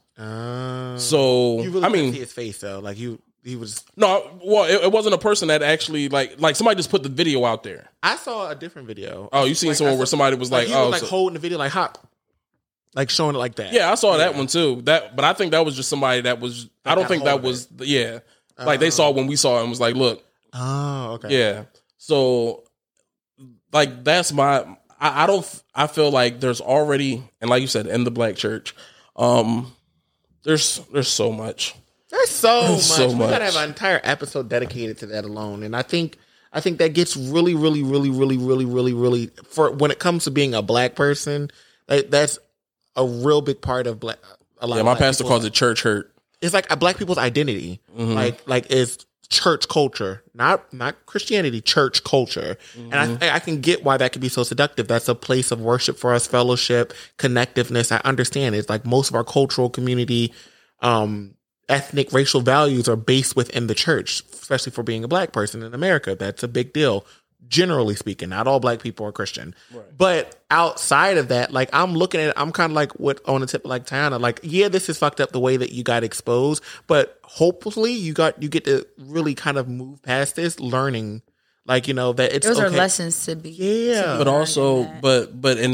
So you really I mean, see his face though. Like, he was it wasn't a person that actually like somebody just put the video out there. I saw a different video. Oh, you seen like, someone where somebody was like, he was holding the video like hot. Like, showing it like that. Yeah, I saw that one too. But I think that was just somebody that was. I don't think that was. Yeah, like they saw when we saw it and was like, "Look." Oh, okay. Yeah. So, like, that's my. I don't. I feel like there's already, and like you said, in the black church, there's so much. There's so much. We gotta have an entire episode dedicated to that alone. And I think that gets really, really, really, really, really, really, really, for when it comes to being a black person, that's a real big part of black. My pastor calls it church hurt. It's like a black people's identity. Like it's church culture, not Christianity, church culture. And I can get why that could be so seductive. That's a place of worship for us, fellowship, connectiveness. I understand. It's like most of our cultural community, ethnic, racial values are based within the church, especially for being a black person in America. That's a big deal. Generally speaking, not all black people are Christian, but outside of that, like, I'm looking at it, I'm kind of like what on the tip of like Tiana, like, yeah, this is fucked up the way that you got exposed, but hopefully you get to really kind of move past this, learning, like, you know, that it's those okay. are lessons to be. Yeah, but also, but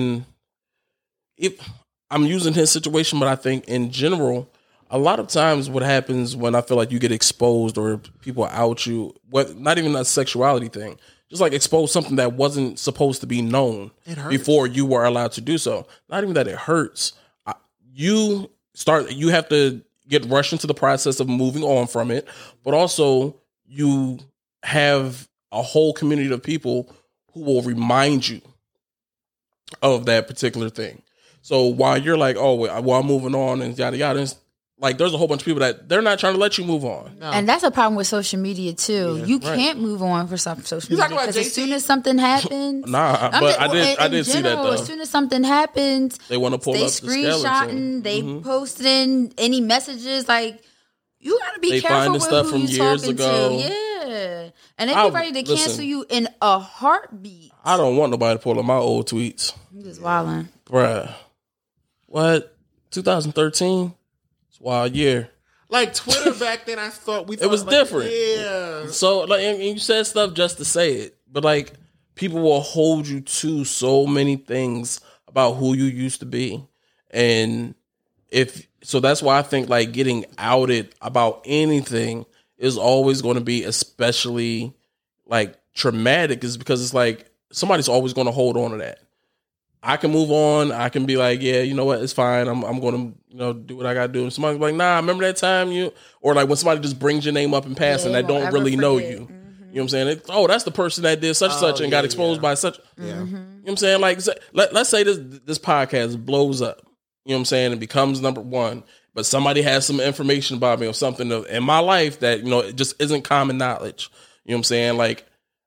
if I'm using his situation, but I think in general, a lot of times what happens when I feel like you get exposed or people out you, not even a sexuality thing. Just like expose something that wasn't supposed to be known before you were allowed to do so. Not even that it hurts. You have to get rushed into the process of moving on from it, but also you have a whole community of people who will remind you of that particular thing. So while you're like, oh, well, I'm moving on and yada yada, it's like there's a whole bunch of people that they're not trying to let you move on. No. And that's a problem with social media too. Yeah, you can't move on for some social You media talking about because as JT? soon as something happens, Nah, but I did see that though. As soon as something happens, They want to pull they up the skeleton. screenshotting, they posting any messages. Like you got to be They careful finding with stuff who from you years talking ago. to. Yeah, and they I- be ready to listen. cancel you in a heartbeat. I don't want nobody to pull up my old tweets, I'm just wilding. bruh. What 2013? It's a wild year. Like Twitter back then, I thought we thought was like, different. Yeah. So like, and you said stuff just to say it, but like people will hold you to so many things about who you used to be, and if so, that's why I think like getting outed about anything is always going to be especially like traumatic, is because it's like somebody's always going to hold on to that. I can move on. I can be like, yeah, you know what? It's fine. I'm going to, do what I got to do. And somebody's like, nah, remember that time you, or like when somebody just brings your name up in passing Yeah, that don't won't really ever know forget. you. You know what I'm saying? Oh, that's the person that did such and such and got exposed by such. Yeah. You know what I'm saying? Like, let's say this podcast blows up. You know what I'm saying? It becomes number one. But somebody has some information about me or something in my life that, it just isn't common knowledge. You know what I'm saying? Like,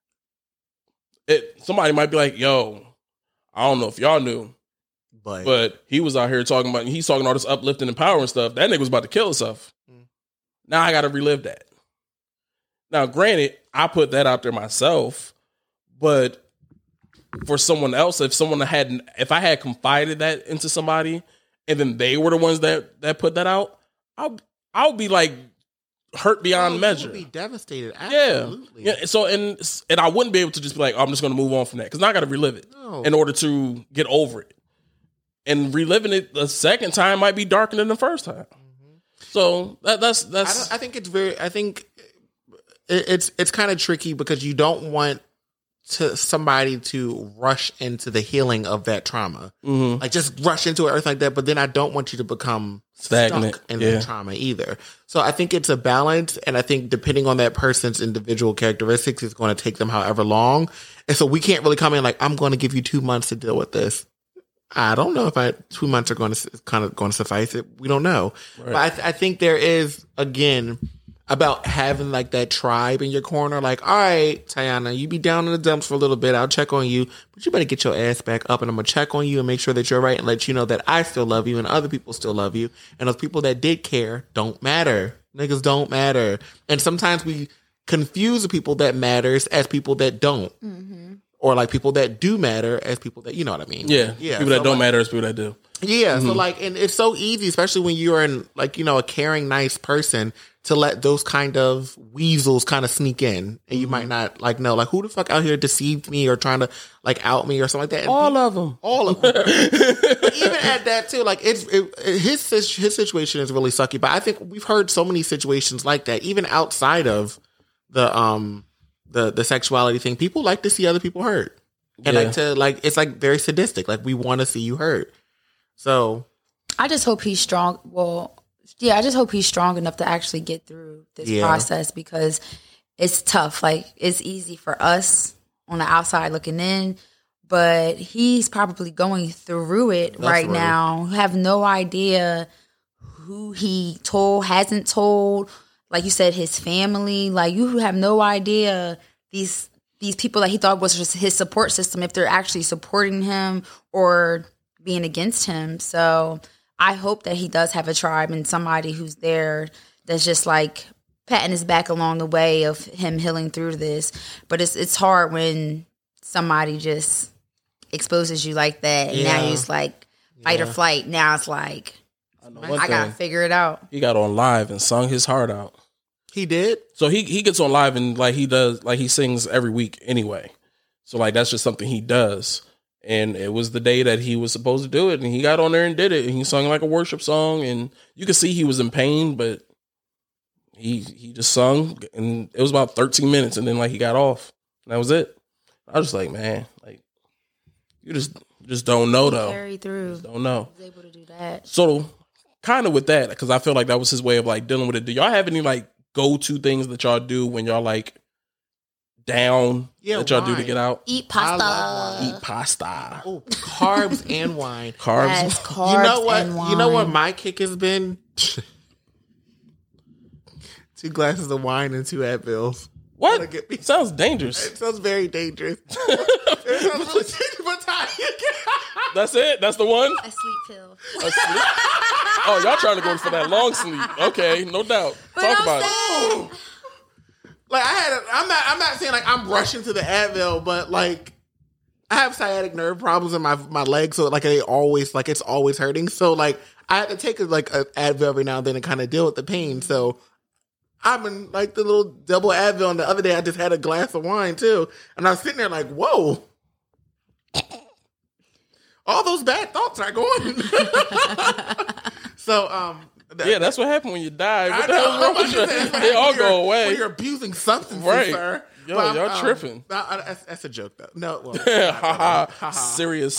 somebody might be like, yo, I don't know if y'all knew, but he was out here he's talking all this uplifting and power and stuff. That nigga was about to kill himself. Now I got to relive that. Now, granted, I put that out there myself, but for someone else, if I had confided that into somebody and then they were the ones that put that out, I'll be like hurt beyond measure. Be devastated. Yeah. Absolutely. Yeah. So and I wouldn't be able to just be like, oh, I'm just going to move on from that, because now I got to relive it in order to get over it. And reliving it the second time might be darker than the first time. So that's. I think it's very. I think it's kind of tricky because you don't want somebody to rush into the healing of that trauma, like just rush into it, everything like that. But then I don't want you to become stagnant stuck in the trauma either. So I think it's a balance, and I think depending on that person's individual characteristics, it's going to take them however long. And so we can't really come in like, I'm going to give you 2 months to deal with this. I don't know if 2 months are going to suffice it. We don't know. Right. But I think there is, again, about having like that tribe in your corner. Like, all right, Tiana, you be down in the dumps for a little bit. I'll check on you, but you better get your ass back up, and I'm going to check on you and make sure that you're right and let you know that I still love you and other people still love you. And those people that did care don't matter. Niggas don't matter. And sometimes we confuse the people that matters as people that don't. Or like people that do matter as people that, you know what I mean? Yeah. People that don't matter as people that do. Yeah. So like, and it's so easy, especially when you're in like, a caring, nice person, to let those kind of weasels kind of sneak in, and you might not like know, like, who the fuck out here deceived me or trying to like out me or something like that. And all of them. But even at that too, like his situation is really sucky. But I think we've heard so many situations like that, even outside of the sexuality thing. People like to see other people hurt, and it's like very sadistic. Like, we want to see you hurt. So I just hope he's strong. Well, yeah, I just hope he's strong enough to actually get through this process, because it's tough. Like, it's easy for us on the outside looking in, but he's probably going through it right now. Have no idea who he told, hasn't told. Like you said, his family. Like, you have no idea these people that he thought was just his support system, if they're actually supporting him or being against him. So I hope that he does have a tribe and somebody who's there that's just like patting his back along the way of him healing through this. But it's hard when somebody just exposes you like that, and now you're just like fight or flight. Now it's like, I gotta figure it out. He got on live and sung his heart out. He did? So he gets on live and like he sings every week anyway. So like that's just something he does. And it was the day that he was supposed to do it, and he got on there and did it, and he sung like a worship song, and you could see he was in pain, but he just sung, and it was about 13 minutes, and then like he got off, and that was it. I was just like, man, like you just don't know though. Carry through. Don't know. He was able to do that. So kind of with that, because I feel like that was his way of like dealing with it. Do y'all have any like go-to things that y'all do when y'all like down Yeah, that y'all do to wine. get out? Eat I love pasta. Eat pasta. Oh, carbs and wine. Carbs. Yes, carbs You know what? and wine. You know what my kick has been? 2 glasses of wine and 2 Advils. What? Gotta get me- Sounds dangerous. It sounds very dangerous. It sounds really dangerous, but Ty, That's it? That's the one? A sweet pill. A sleep? Oh, y'all trying to go for that long sleep. Okay, no doubt. Talk about it. like I'm not saying like I'm rushing to the Advil, but like I have sciatic nerve problems in my legs, so like it's always hurting. So like I had to take an Advil every now and then to kind of deal with the pain. So I'm in like the little double Advil, and the other day I just had a glass of wine too, and I was sitting there like, whoa. All those bad thoughts are going. So, Yeah, that's what happened when you die. What I the hell's wrong with you? They all go When away. you're abusing substances, Right. sir. Yo, But, y'all tripping. That's a joke, though. No, well, Haha. Serious.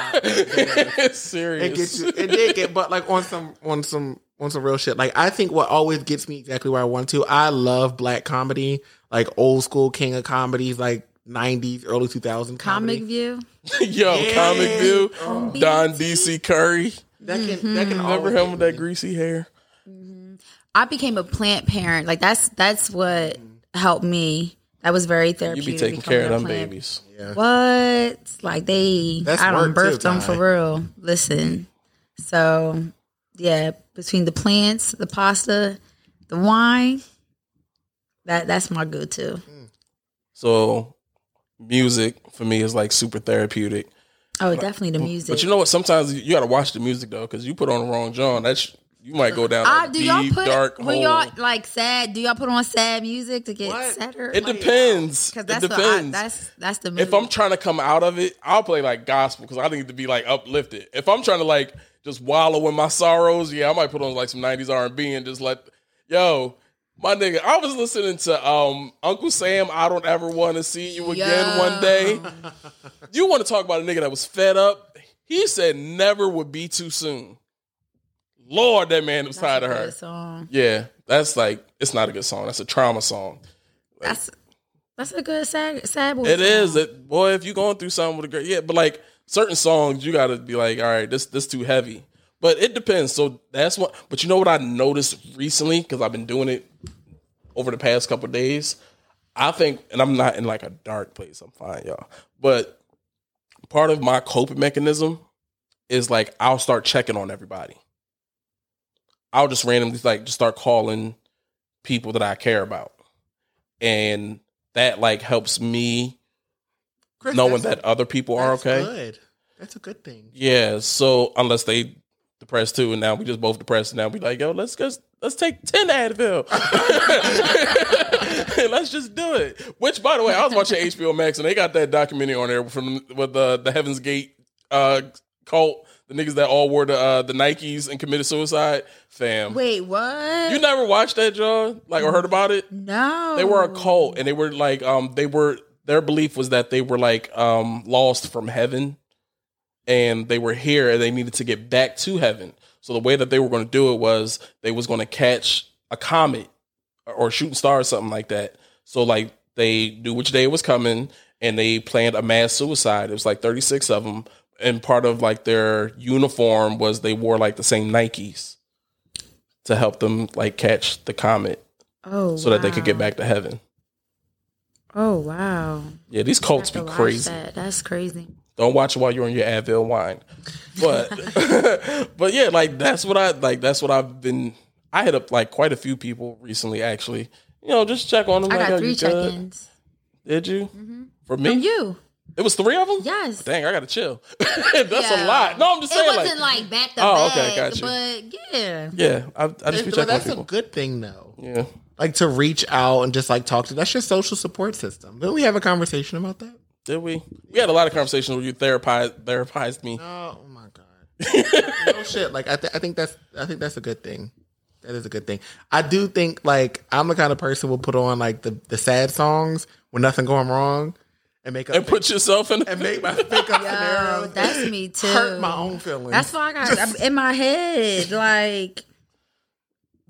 Serious. it did get, but like on some real shit. Like I think what always gets me exactly where I want to. I love black comedy, like old school king of comedies, like 90s, early 2000s Comic comedy. View. Yo, Yeah. Comic View. On Don BET. DC Curry. That can Remember always him get with that me. greasy hair? I became a plant parent. Like that's what helped me. That was very You therapeutic. be taking becoming care of a them plant- babies. Yeah. What? Like That's I done work too, birthed them Ty. for real. Listen. So yeah, between the plants, the pasta, the wine, that's my go-to. So music for me is like super therapeutic. Oh, definitely the music. But you know what? Sometimes you got to watch the music though, because you put on the wrong John. You might go down like a do y'all deep, put dark when hole. y'all like sad? Do y'all put on sad music to get What? sadder? It depends. Because It that's depends. that's the mood. If I'm trying to come out of it, I'll play like gospel because I need to be like uplifted. If I'm trying to like just wallow in my sorrows, yeah, I might put on like some 90s R&B and just my nigga, I was listening to Uncle Sam, I Don't Ever Want to See You Again one day. You want to talk about a nigga that was fed up? He said never would be too soon. Lord, that man was tired of her. Song. Yeah, that's like, it's not a good song. That's a trauma song. That's a good sad boy. It song. is that boy. If you're going through something with a girl, yeah, but like certain songs, you got to be like, all right, this too heavy. But it depends. So that's what. But you know what I noticed recently because I've been doing it over the past couple of days. I think, and I'm not in like a dark place. I'm fine, y'all. But part of my coping mechanism is like I'll start checking on everybody. I'll just randomly like just start calling people that I care about, and that like helps me Chris, knowing that's- that other people are that's okay. Good. That's a good thing. Yeah. So unless they depressed too, and now we just both depressed, and now we like, yo, let's take 10 Advil. Let's just do it. Which, by the way, I was watching HBO Max, and they got that documentary on there with the Heaven's Gate cult, the niggas that all wore the Nikes and committed suicide. Fam, Wait, what? you never watched that, John? Like or heard about it? No. They were a cult, and they were like, their belief was that they were like lost from heaven, and they were here, and they needed to get back to heaven. So the way that they were going to do it was they was going to catch a comet or shooting star or something like that. So like they knew which day it was coming, and they planned a mass suicide. It was like 36 of them, and part of like their uniform was they wore like the same Nikes to help them like catch the comet, so that they could get back to heaven. Oh wow. Yeah, these cults I be have to watch crazy. that. That's crazy. Don't watch it while you're on your Advil wine. But but yeah, like that's what I've been. I hit up like quite a few people recently, actually. You know, just check on them. I like, got yo, 3 you good? check-ins. Did you? For me? From you. It was 3 of them? Yes. Dang, I gotta chill. That's Yeah. a lot. No, I'm just saying It wasn't like back to Oh, back. okay, got you. But yeah. yeah, I just be But checking on that's people. a good thing, though. Yeah. Like to reach out and just like talk to. That's your social support system. Didn't we have a conversation about that? Did we? We had a lot of conversations where you therapized me. Oh my god. No shit. Like I think that's a good thing. That is a good thing. I do think like I'm the kind of person who will put on like the sad songs when nothing going wrong and make up And put yourself in. and make my think up Yo, scenarios. that's me too. Hurt my own feelings. That's why I got I'm in my head. Like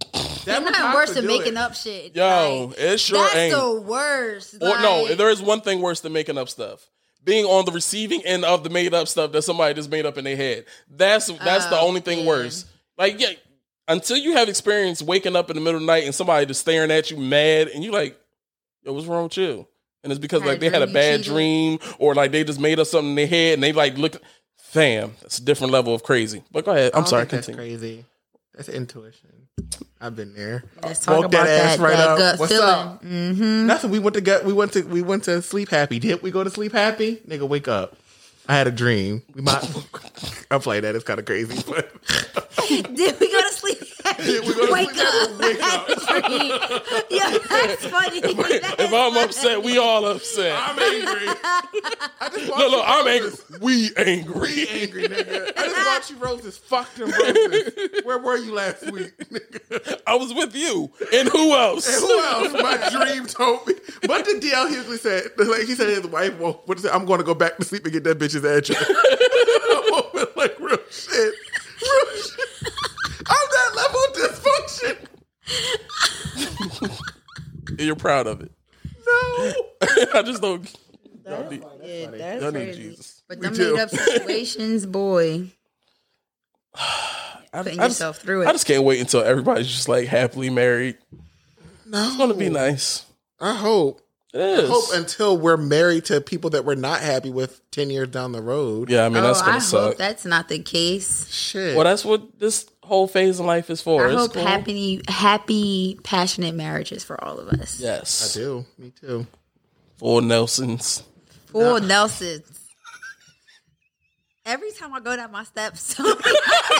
There's nothing worse than making up shit. Yo, Like, it sure that's ain't. the worst. Or no, Like, there is one thing worse than making up stuff. Being on the receiving end of the made up stuff that somebody just made up in their head. That's the only thing man. worse. Like, yeah, until you have experience waking up in the middle of the night and somebody just staring at you mad, and you're like, yo, what's wrong with you? And it's because like they had a bad dream, or like they just made up something in their head and they like look. Fam, that's a different level of crazy. But go ahead. I'm sorry. That's Continue. crazy. That's intuition. I've been there. Let's talk Woke about that gut What's feeling. up? Mm-hmm. Nothing. We went to Sleep Happy. Did we go to Sleep Happy? Nigga, wake up. I had a dream. We might. I'm playing that. It's kind of crazy, but Did we go to sleep? Did we go to Wake sleep? up. Wake up. Yeah, that's funny. If I'm upset, we all upset. I'm angry. I just watched No, I'm you angry. roses. We angry. We angry, nigga. I just watched you roses. Fuck them roses. Where were you last week, nigga? I was with you. And who else? And who else? My dream told me. But the DL Hughley said, like he said, his wife, well, what is it? I'm going to go back to sleep and get that bitch's address. Like real shit. Real shit. I'm that level of dysfunction. You're proud of it. No. I just don't. Y'all need, Yeah, that's y'all need crazy. Jesus. But We them do. made up situations, boy. Putting yourself through it. I just can't wait until everybody's just like happily married. No. It's gonna be nice. I hope. It is. I hope until we're married to people that we're not happy with 10 years down the road. Yeah, I mean that's I gonna hope suck. that's not the case. Shit. Well, that's what this whole phase in life is for. I It's hope cool. happy, passionate marriages for all of us. I Yes. do. Me too. For Nelsons. For Nelsons. Every time I go down my steps, I'll be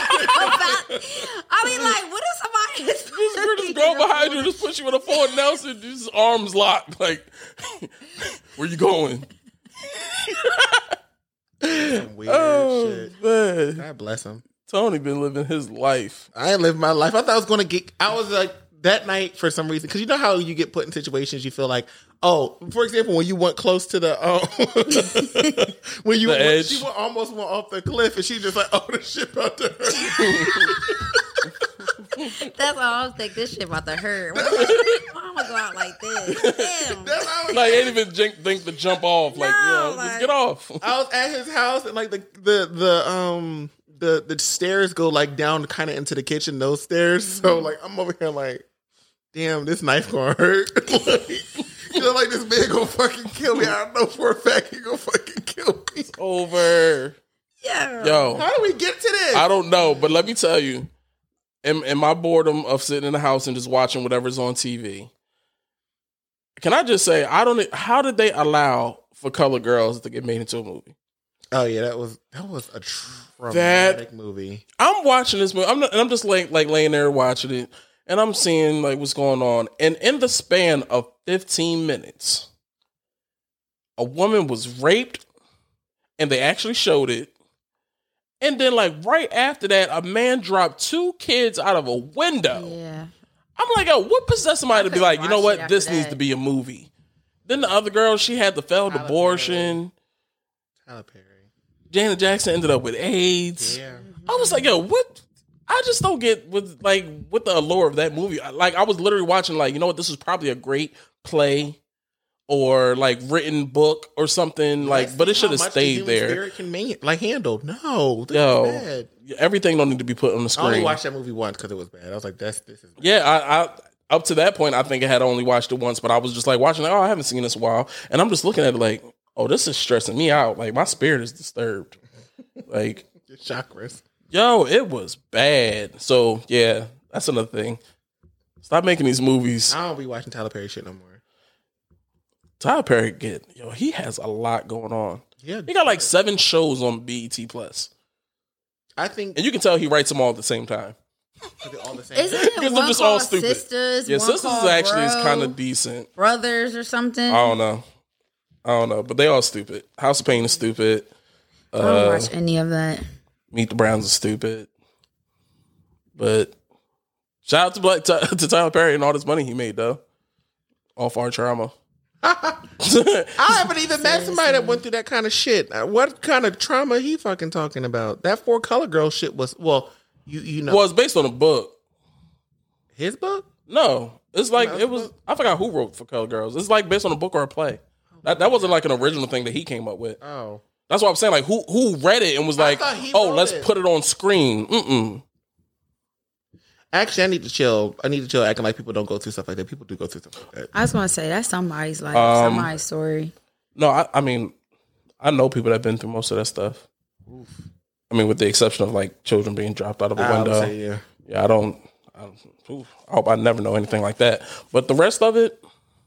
like, what if somebody is Just go behind you and just put you in a Ford Nelson, just arms locked. Like, where you going? Some weird Oh, shit. man. God bless him. Tony been living his life. I ain't lived my life. I thought I was going to get, I was like, that night for some reason, because you know how you get put in situations you feel like, oh, for example, when you went close to the, when you The edge. she almost went off the cliff and she just like, oh, the shit about to hurt. That's all I was thinking. This shit about to hurt. Why am I go out like this? Damn. That's how I was, Like, ain't even think to jump off. Like, No, just like- get off. I was at his house and like the stairs go like down kind of into the kitchen, those stairs. So like I'm over here like, damn, this knife gonna hurt. Like, you know, like this man gonna fucking kill me. I know for a fact he gonna fucking kill me. Over. Yeah. Yo, How do we get to this? I don't know, but let me tell you, in my boredom of sitting in the house and just watching whatever's on TV, can I just say, how did they allow for Colored Girls to get made into a movie? Oh yeah, that was a traumatic movie. I'm watching this movie. I'm just laying there watching it, and I'm seeing like what's going on. And in the span of 15 minutes, a woman was raped, and they actually showed it. And then, like right after that, a man dropped 2 kids out of a window. Yeah. I'm like, yo, what possessed somebody to be couldn't like, you know watch what, it this after needs that. to be a movie. Then the other girl, she had the failed Tyler abortion. Tyler Perry. Janet Jackson ended up with AIDS. Yeah. I was like, yo, what? I just don't get with the allure of that movie. Like, I was literally watching, like, you know what? This is probably a great play or like written book or something. Like, but it should have stayed there. Spirit can handle. No, this Yo, is bad. everything don't need to be put on the I only screen. watched that movie once because it was bad. I was like, this is bad. Yeah, I up to that point, I think I had only watched it once, but I was just like watching, like, oh, I haven't seen this in a while, and I'm just looking at it like, oh, this is stressing me out. Like my spirit is disturbed. Like, Your chakras. yo, it was bad. So yeah, that's another thing. Stop making these movies. I don't be watching Tyler Perry shit no more. Tyler Perry, he has a lot going on. Yeah, He got like 7 shows on BET Plus, I think and you can tell he writes them all at the same time. they're all the same. Isn't Because it they're one just all called stupid. Sisters? Yeah, one Sisters called actually is Bro, kind of decent. Brothers or something? I don't know, but they all stupid. House of Pain is stupid. I don't watch any of that. Meet the Browns is stupid. But shout out to Tyler Perry and all this money he made, though. Off our trauma. I haven't even met somebody that went through that kind of shit. What kind of trauma he fucking talking about? That 4 Color Girl shit was, well, you know, Well, it's based on a book. his book? No, it's like it was. I forgot who wrote For Color Girls. It's like based on a book or a play. That wasn't like an original thing that he came up with. Oh. That's what I'm saying. Like who read it and was like, oh, let's put it on screen. Actually, I need to chill. Acting like people don't go through stuff like that. People do go through stuff like that. I was going to say, that's somebody's life, somebody's story. No, I mean, I know people that have been through most of that stuff. I mean, with the exception of like children being dropped out of a window. Say, yeah, I hope I never know anything like that. But the rest of it,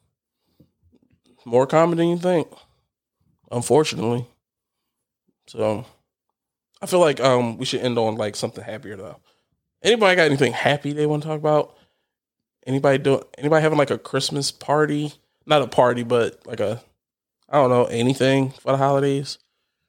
more common than you think, unfortunately. So I feel like we should end on like something happier though. Anybody got anything happy they want to talk about? Anybody having like a Christmas party? Not a party, but like I don't know, anything for the holidays?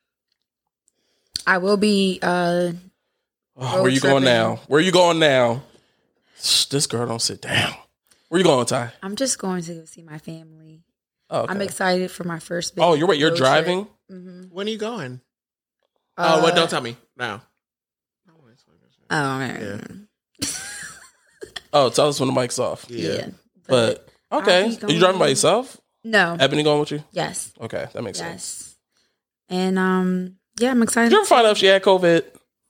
I will be where you going now? Where you going now? This girl don't sit down. Where you going, Ty? I'm just going to go see my family. Oh, okay. I'm excited for my first big you're driving? Mm-hmm. When are you going? Wait, don't tell me now. Oh, man. Yeah. Tell us when the mic's off. Yeah. But okay. Are you driving by yourself? No. Ebony going with you? Yes. Okay, that makes sense. And yeah, I'm excited. Did you ever find out if she had COVID?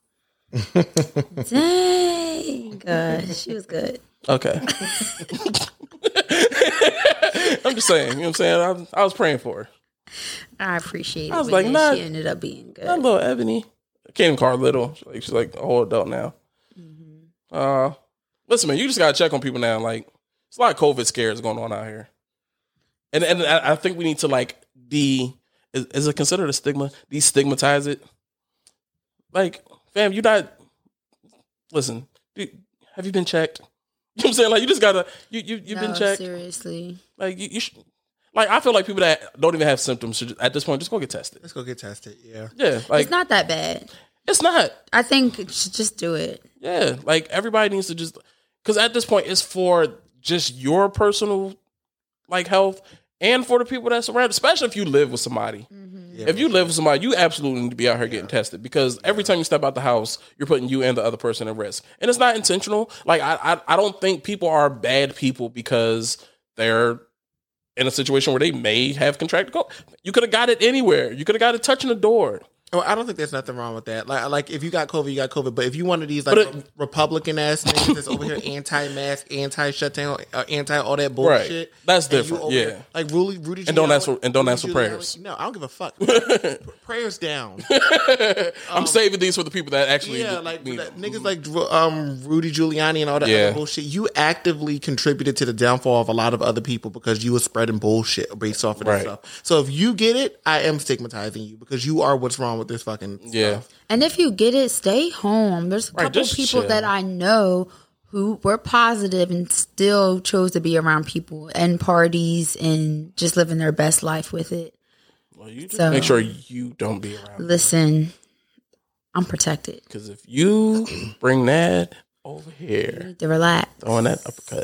Dang. She was good. Okay. I'm just saying, you know what I'm saying? I was praying for her. I appreciate it. I was like, she ended up being good. Not little Ebony. I can't even call her little. She's like a whole adult now. Mm-hmm. Listen, man, you just gotta check on people now. Like, there's a lot of COVID scares going on out here, and I think we need to like is it considered a stigma? Destigmatize it. Like, fam, you not. Listen, have you been checked? You know what I'm saying? Like, you just gotta you've been checked. Seriously, like you should. Like, I feel like people that don't even have symptoms should, at this point, just go get tested. Let's go get tested. Yeah. Yeah. Like, it's not that bad. It's not. I think you should just do it. Yeah. Like, everybody needs to just, because at this point, it's for just your personal, like, health and for the people that surround, especially if you live with somebody. Mm-hmm. Yeah, if you live with somebody, you absolutely need to be out here getting tested, because every time you step out the house, you're putting you and the other person at risk. And it's not intentional. Like, I don't think people are bad people because they're in a situation where they may have contracted COVID. You could have got it anywhere. You could have got it touching the door. Oh, I don't think there's nothing wrong with that. Like if you got COVID, you got COVID. But if you one of these like Republican ass niggas that's over here anti-mask, anti-shutdown, anti all that bullshit, right. That's different. Yeah, here, like Rudy Giuliani, and don't ask for prayers. No, I don't give a fuck. Prayers down. I'm saving these for the people that actually niggas like Rudy Giuliani and all that other bullshit. You actively contributed to the downfall of a lot of other people because you were spreading bullshit based off of this stuff. So if you get it, I am stigmatizing you because you are what's wrong with this fucking stuff. And if you get it, stay home. There's a couple people that I know who were positive and still chose to be around people and parties and just living their best life with it. Well, you just make sure you don't be around. Listen, I'm protected. Because if you bring that over here, you need to relax. Throwing that uppercut.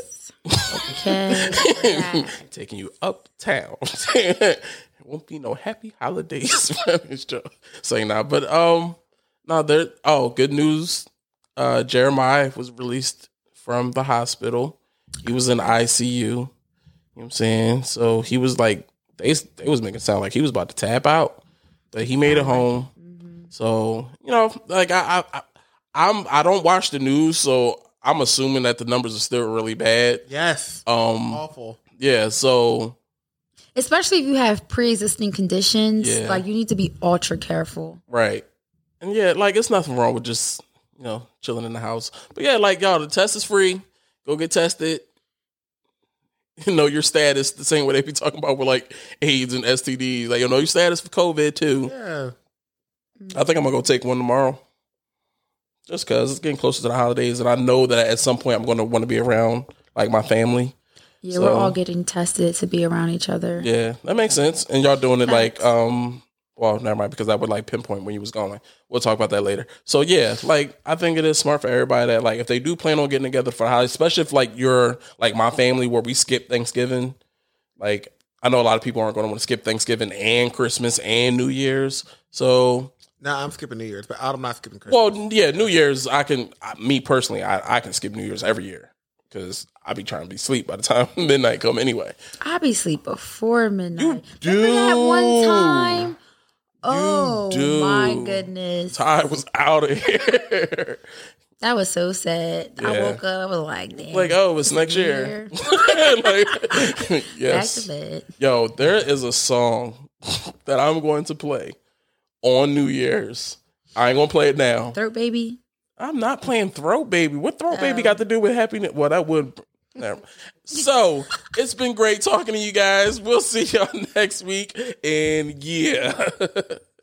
Okay. Taking you uptown. Won't be no happy holidays. Saying that, but good news. Jeremiah was released from the hospital. He was in ICU. You know what I'm saying? So he was like, they was making it sound like he was about to tap out, but he made it home. Mm-hmm. So, you know, like I don't watch the news, so I'm assuming that the numbers are still really bad. Yes. Awful. Yeah. So, especially if you have pre-existing conditions, like you need to be ultra careful. Right. And yeah, like it's nothing wrong with just, you know, chilling in the house. But yeah, like y'all, the test is free. Go get tested. You know your status the same way they be talking about with like AIDS and STDs. Like, you know your status for COVID too. Yeah. I think I'm gonna go take one tomorrow. Just cause it's getting closer to the holidays and I know that at some point I'm gonna want to be around like my family. Yeah, we're all getting tested to be around each other. Yeah, that makes sense. And y'all doing it like, well, never mind, because that would like pinpoint when you was going. We'll talk about that later. So yeah, like I think it is smart for everybody that like if they do plan on getting together for the holidays, especially if like you're like my family where we skip Thanksgiving. Like I know a lot of people aren't going to want to skip Thanksgiving and Christmas and New Year's. So no, I'm skipping New Year's, but I'm not skipping Christmas. Well, yeah, New Year's I can. Me personally, I can skip New Year's every year. because I be trying to be asleep by the time midnight come anyway. I be asleep before midnight. You Remember that one do. time? Oh do. my goodness. Ty was out of here. That was so sad. I Yeah. woke up, I was like, damn. Like, oh, it's next year. Like, yes. Back to bed. Yo, there is a song that I'm going to play on New Year's. I ain't gonna play it now. Throat Baby. I'm not playing Throat Baby. What Throat Baby got to do with happiness? Well, that would. Never. So it's been great talking to you guys. We'll see y'all next week. And yeah.